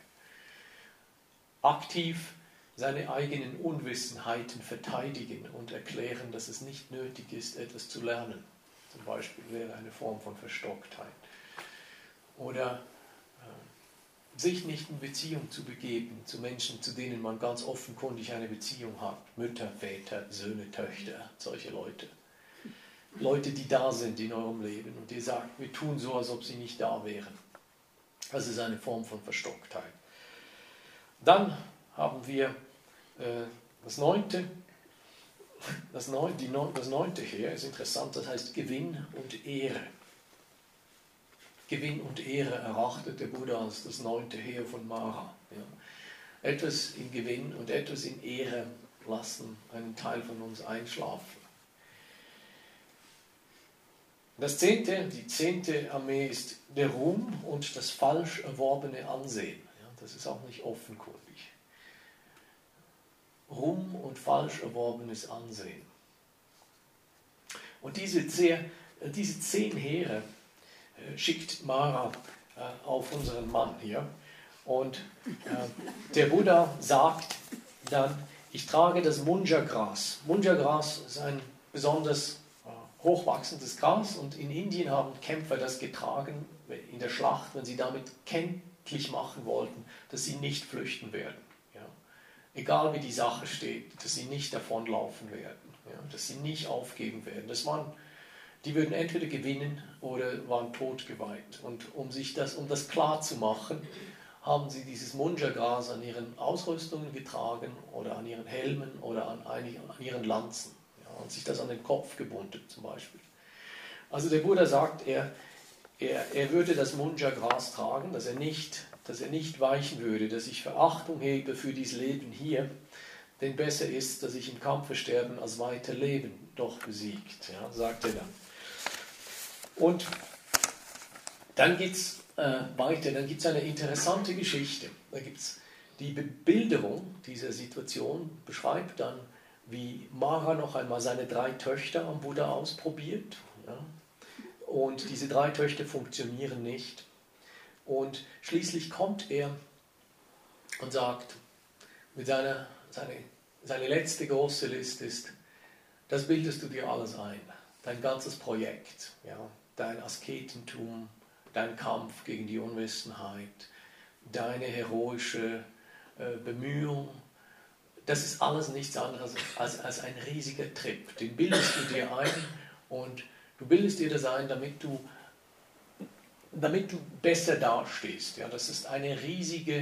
S2: Aktiv seine eigenen Unwissenheiten verteidigen und erklären, dass es nicht nötig ist, etwas zu lernen. Zum Beispiel wäre eine Form von Verstocktheit. Oder äh, sich nicht in Beziehung zu begeben zu Menschen, zu denen man ganz offenkundig eine Beziehung hat. Mütter, Väter, Söhne, Töchter, solche Leute. Leute, die da sind in eurem Leben und ihr sagt, wir tun so, als ob sie nicht da wären. Das ist eine Form von Verstocktheit. Dann haben wir äh, das neunte, das neunte, die neun, das neunte Heer ist interessant, das heißt Gewinn und Ehre. Gewinn und Ehre erachtet der Buddha als das neunte Heer von Mara. Ja. Etwas in Gewinn und etwas in Ehre lassen einen Teil von uns einschlafen. Das zehnte, die zehnte Armee ist der Ruhm und das falsch erworbene Ansehen. Ja, das ist auch nicht offenkundig. Ruhm und falsch erworbenes Ansehen. Und diese, sehr, diese zehn Heere äh, schickt Mara äh, auf unseren Mann hier. Und äh, der Buddha sagt dann, ich trage das Munja-Gras. Munja-Gras ist ein besonders hochwachsendes Gras und in Indien haben Kämpfer das getragen in der Schlacht, wenn sie damit kenntlich machen wollten, dass sie nicht flüchten werden. Ja. Egal wie die Sache steht, dass sie nicht davonlaufen werden, ja, dass sie nicht aufgeben werden. Das waren, die würden entweder gewinnen oder waren totgeweiht. Und um sich das, um das klar zu machen, haben sie dieses Munja-Gras an ihren Ausrüstungen getragen oder an ihren Helmen oder an, einigen, an ihren Lanzen. Und sich das an den Kopf gebunden zum Beispiel. Also der Buddha sagt, er, er, er würde das Munja-Gras tragen, dass er, nicht, dass er nicht weichen würde, dass ich Verachtung hebe für dieses Leben hier, denn besser ist, dass ich im Kampfe sterben, als weiter leben, doch besiegt, ja, sagt er dann. Und dann geht es äh, weiter, dann gibt es eine interessante Geschichte. Da gibt es die Bebilderung dieser Situation, beschreibt dann, wie Mara noch einmal seine drei Töchter am Buddha ausprobiert. Ja. Und diese drei Töchter funktionieren nicht. Und schließlich kommt er und sagt, mit seiner, seine, seine letzte große Liste ist, das bildest du dir alles ein. Dein ganzes Projekt, ja, dein Asketentum, dein Kampf gegen die Unwissenheit, deine heroische äh, Bemühung, das ist alles nichts anderes als, als ein riesiger Trip. Den bildest du dir ein und du bildest dir das ein, damit du, damit du besser dastehst. Ja, das ist eine riesige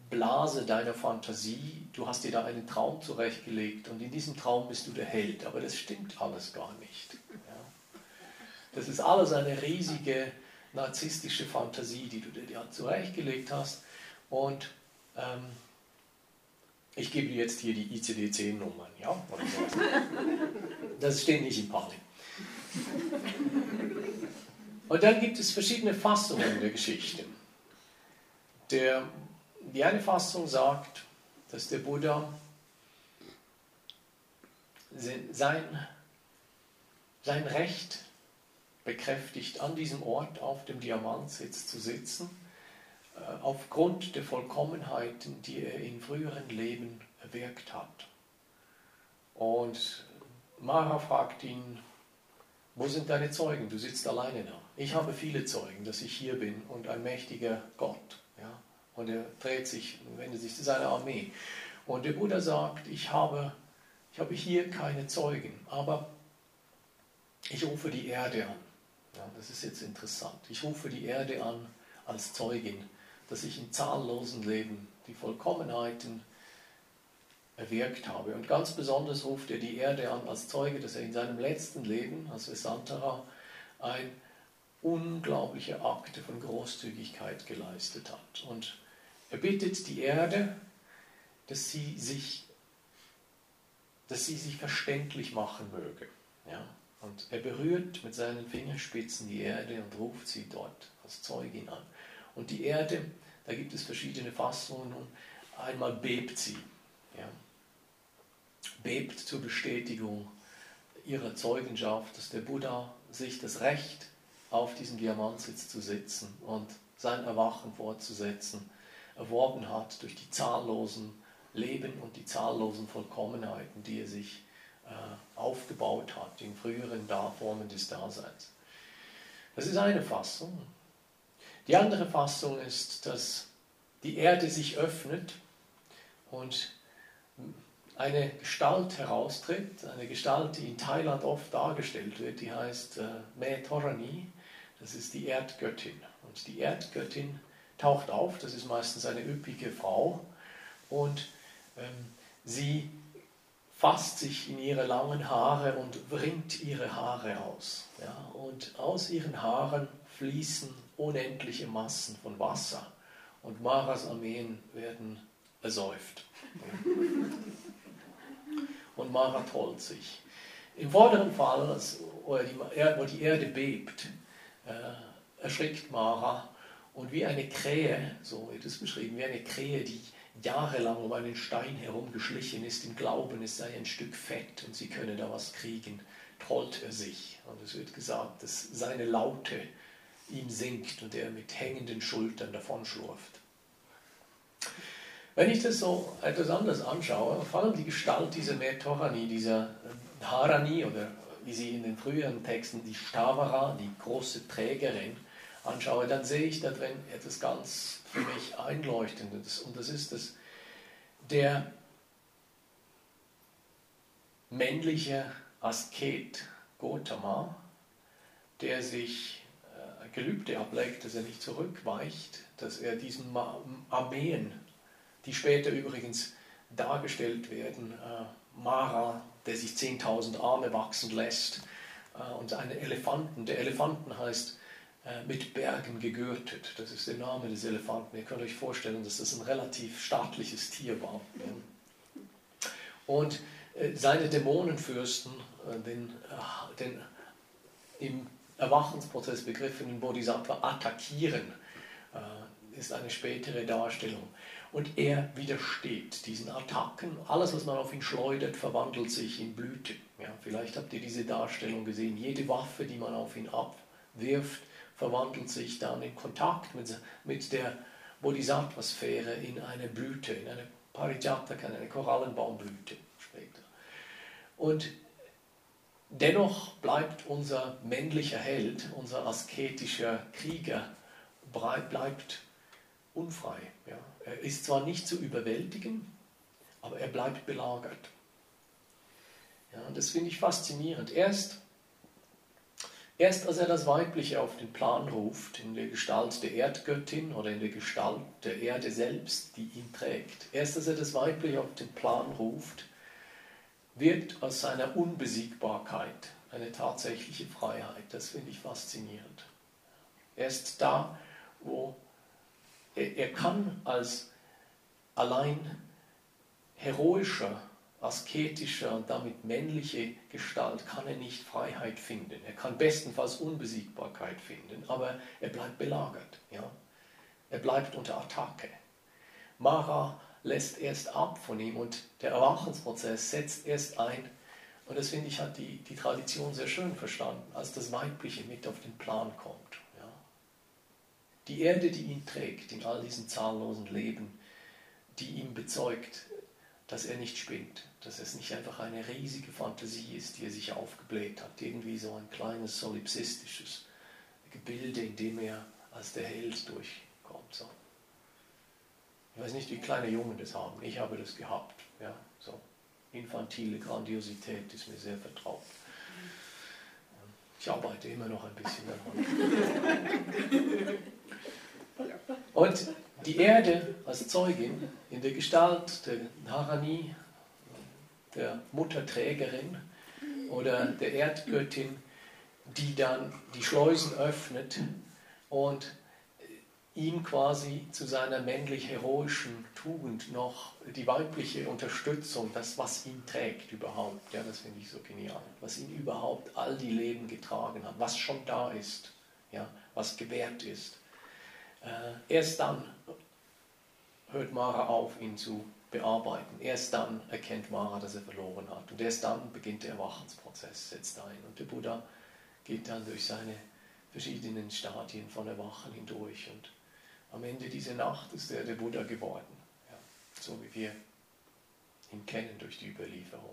S2: Blase deiner Fantasie, du hast dir da einen Traum zurechtgelegt und in diesem Traum bist du der Held, aber das stimmt alles gar nicht. Ja. Das ist alles eine riesige narzisstische Fantasie, die du dir zurechtgelegt hast und ähm, ich gebe dir jetzt hier die I C D zehn Nummern, ja? Oder so. Das steht nicht im Pali. Und dann gibt es verschiedene Fassungen der Geschichte. Der, die eine Fassung sagt, dass der Buddha sein, sein Recht bekräftigt, an diesem Ort auf dem Diamantsitz zu sitzen, äh, aufgrund der Vollkommenheiten, die er in früheren Leben erwirkt hat. Und Mara fragt ihn, wo sind deine Zeugen? Du sitzt alleine da. Ich habe viele Zeugen, dass ich hier bin und ein mächtiger Gott. Ja? Und er dreht sich und wendet sich zu seiner Armee. Und der Buddha sagt, ich habe, ich habe hier keine Zeugen, aber ich rufe die Erde an. Ja, das ist jetzt interessant. Ich rufe die Erde an als Zeugin, dass ich in zahllosen Leben die Vollkommenheiten erwirkt habe. Und ganz besonders ruft er die Erde an als Zeuge, dass er in seinem letzten Leben, als Vesantara, ein unglaubliche Akte von Großzügigkeit geleistet hat. Und er bittet die Erde, dass sie sich, dass sie sich verständlich machen möge. Ja? Und er berührt mit seinen Fingerspitzen die Erde und ruft sie dort als Zeugin an. Und die Erde, da gibt es verschiedene Fassungen. Einmal bebt sie. Ja? Bebt zur Bestätigung ihrer Zeugenschaft, dass der Buddha sich das Recht auf diesen Diamantsitz zu sitzen und sein Erwachen fortzusetzen erworben hat durch die zahllosen Leben und die zahllosen Vollkommenheiten, die er sich äh, aufgebaut hat in früheren Formen des Daseins. Das ist eine Fassung. Die andere Fassung ist, dass die Erde sich öffnet und eine Gestalt heraustritt, eine Gestalt, die in Thailand oft dargestellt wird, die heißt äh, Me Thorani, das ist die Erdgöttin. Und die Erdgöttin taucht auf, das ist meistens eine üppige Frau, und ähm, sie fasst sich in ihre langen Haare und wringt ihre Haare aus. Ja? Und aus ihren Haaren fließen unendliche Massen von Wasser und Maras Armeen werden ersäuft. Ja? Und Mara trollt sich. Im vorderen Fall, wo die Erde bebt, äh, erschrickt Mara und wie eine Krähe, so wird es beschrieben, wie eine Krähe, die jahrelang um einen Stein herumgeschlichen ist, im Glauben, es sei ein Stück Fett und sie könne da was kriegen, trollt er sich. Und es wird gesagt, dass seine Laute ihm sinkt und er mit hängenden Schultern davonschlurft. Wenn ich das so etwas anders anschaue, vor allem die Gestalt dieser Me Thorani, dieser Dharani oder wie sie in den früheren Texten die Stavara, die große Trägerin, anschaue, dann sehe ich da drin etwas ganz für mich Einleuchtendes. Und das ist, dass der männliche Asket Gotama, der sich äh, Gelübde ablegt, dass er nicht zurückweicht, dass er diesen Armeen, die später übrigens dargestellt werden, äh, Mara, der sich zehntausend Arme wachsen lässt, äh, und einen Elefanten, der Elefanten heißt äh, mit Bergen gegürtet, das ist der Name des Elefanten. Ihr könnt euch vorstellen, dass das ein relativ stattliches Tier war. Ja. Und äh, seine Dämonenfürsten, äh, den, äh, den im Erwachensprozess begriffenen Bodhisattva attackieren, äh, ist eine spätere Darstellung. Und er widersteht diesen Attacken. Alles, was man auf ihn schleudert, verwandelt sich in Blüten. Ja, vielleicht habt ihr diese Darstellung gesehen. Jede Waffe, die man auf ihn abwirft, verwandelt sich dann in Kontakt mit, mit der Bodhisattva-Sphäre in eine Blüte, in eine Parijataka, eine Korallenbaumblüte später. Und dennoch bleibt unser männlicher Held, unser asketischer Krieger, bleibt unfrei. Ja. Er ist zwar nicht zu überwältigen, aber er bleibt belagert. Ja, und das finde ich faszinierend. Erst Erst als er das Weibliche auf den Plan ruft, in der Gestalt der Erdgöttin oder in der Gestalt der Erde selbst, die ihn trägt, erst als er das Weibliche auf den Plan ruft, wird aus seiner Unbesiegbarkeit eine tatsächliche Freiheit. Das finde ich faszinierend. Erst da, wo er, er kann als allein heroischer, asketischer und damit männliche Gestalt kann er nicht Freiheit finden. Er kann bestenfalls Unbesiegbarkeit finden, aber er bleibt belagert. Ja? Er bleibt unter Attacke. Mara lässt erst ab von ihm und der Erwachensprozess setzt erst ein. Und das, finde ich, hat die, die Tradition sehr schön verstanden, als das Weibliche mit auf den Plan kommt. Ja? Die Erde, die ihn trägt in all diesen zahllosen Leben, die ihm bezeugt, dass er nicht spinnt, dass es nicht einfach eine riesige Fantasie ist, die er sich aufgebläht hat, irgendwie so ein kleines solipsistisches Gebilde, in dem er als der Held durchkommt. So. Ich weiß nicht, wie kleine Jungen das haben, ich habe das gehabt. Ja, so. Infantile Grandiosität ist mir sehr vertraut. Ich arbeite immer noch ein bisschen daran. Und die Erde als Zeugin in der Gestalt der Dharani, der Mutterträgerin oder der Erdgöttin, die dann die Schleusen öffnet und ihm quasi zu seiner männlich-heroischen Tugend noch die weibliche Unterstützung, das, was ihn trägt überhaupt, ja, das finde ich so genial, was ihn überhaupt all die Leben getragen hat, was schon da ist, ja, was gewährt ist. Äh, erst dann hört Mara auf, ihn zu bearbeiten. Erst dann erkennt Mara, dass er verloren hat. Und erst dann beginnt der Erwachensprozess, setzt ein. Und der Buddha geht dann durch seine verschiedenen Stadien von Erwachen hindurch. Und am Ende dieser Nacht ist er der Buddha geworden. Ja, so wie wir ihn kennen durch die Überlieferung.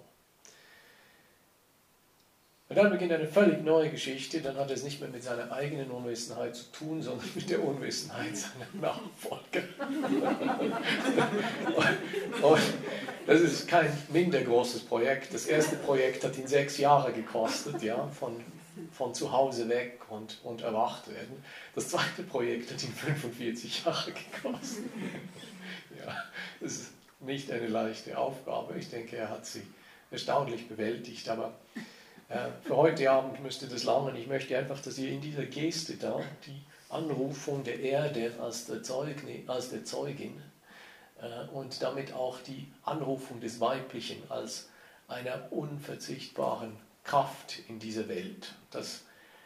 S2: Und dann beginnt eine völlig neue Geschichte, dann hat er es nicht mehr mit seiner eigenen Unwissenheit zu tun, sondern mit der Unwissenheit seiner Nachfolger. Und das ist kein minder großes Projekt. Das erste Projekt hat ihn sechs Jahre gekostet, ja, von, von zu Hause weg und, und erwacht werden. Das zweite Projekt hat ihn fünfundvierzig Jahre gekostet. Ja, das ist nicht eine leichte Aufgabe. Ich denke, er hat sie erstaunlich bewältigt, aber für heute Abend müsste das langen. Ich möchte einfach, dass ihr in dieser Geste da die Anrufung der Erde als der, Zeugin, als der Zeugin äh, und damit auch die Anrufung des Weiblichen als einer unverzichtbaren Kraft in dieser Welt, dass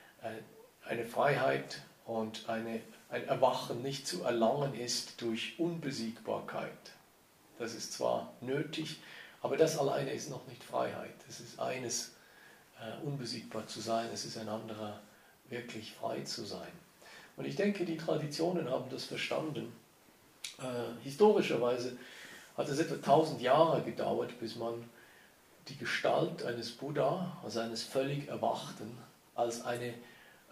S2: äh, eine Freiheit und eine, ein Erwachen nicht zu erlangen ist durch Unbesiegbarkeit. Das ist zwar nötig, aber das alleine ist noch nicht Freiheit. Es ist eines, unbesiegbar zu sein, es ist ein anderer, wirklich frei zu sein. Und ich denke, die Traditionen haben das verstanden. Äh, historischerweise hat es etwa tausend Jahre gedauert, bis man die Gestalt eines Buddha, also eines völlig Erwachten, als eine äh,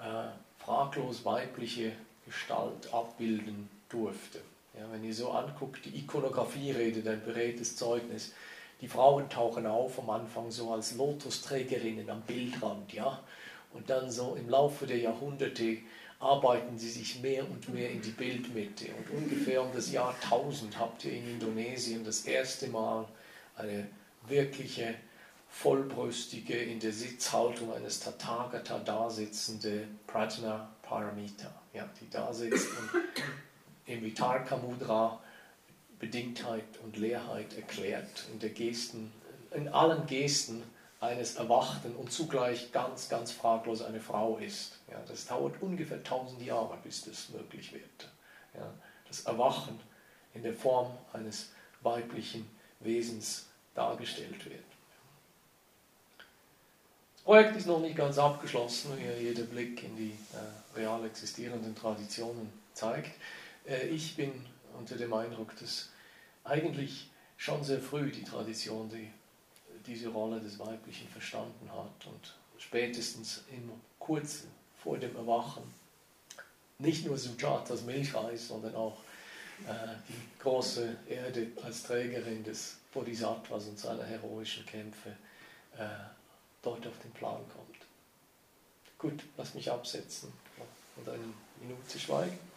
S2: fraglos weibliche Gestalt abbilden durfte. Ja, wenn ihr so anguckt, die Ikonografie redet ein beredtes Zeugnis. Die Frauen tauchen auf am Anfang so als Lotusträgerinnen am Bildrand, ja. Und dann so im Laufe der Jahrhunderte arbeiten sie sich mehr und mehr in die Bildmitte. Und ungefähr um das Jahr tausend habt ihr in Indonesien das erste Mal eine wirkliche, vollbrüstige, in der Sitzhaltung eines Tathagata dasitzende Prajna Paramita, ja, die da sitzt und im Vitarka Mudra Bedingtheit und Leerheit erklärt, in der Gesten, in allen Gesten eines Erwachten und zugleich ganz, ganz fraglos eine Frau ist. Ja, das dauert ungefähr tausend Jahre, bis das möglich wird. Ja, das Erwachen in der Form eines weiblichen Wesens dargestellt wird. Das Projekt ist noch nicht ganz abgeschlossen, wie jeder Blick in die äh, real existierenden Traditionen zeigt. Äh, ich bin unter dem Eindruck, dass eigentlich schon sehr früh die Tradition die, diese Rolle des Weiblichen verstanden hat und spätestens im kurzen vor dem Erwachen nicht nur Sujatas Milchreis, sondern auch äh, die große Erde als Trägerin des Bodhisattvas und seiner heroischen Kämpfe äh, dort auf den Plan kommt. Gut, lass mich absetzen und eine Minute schweigen.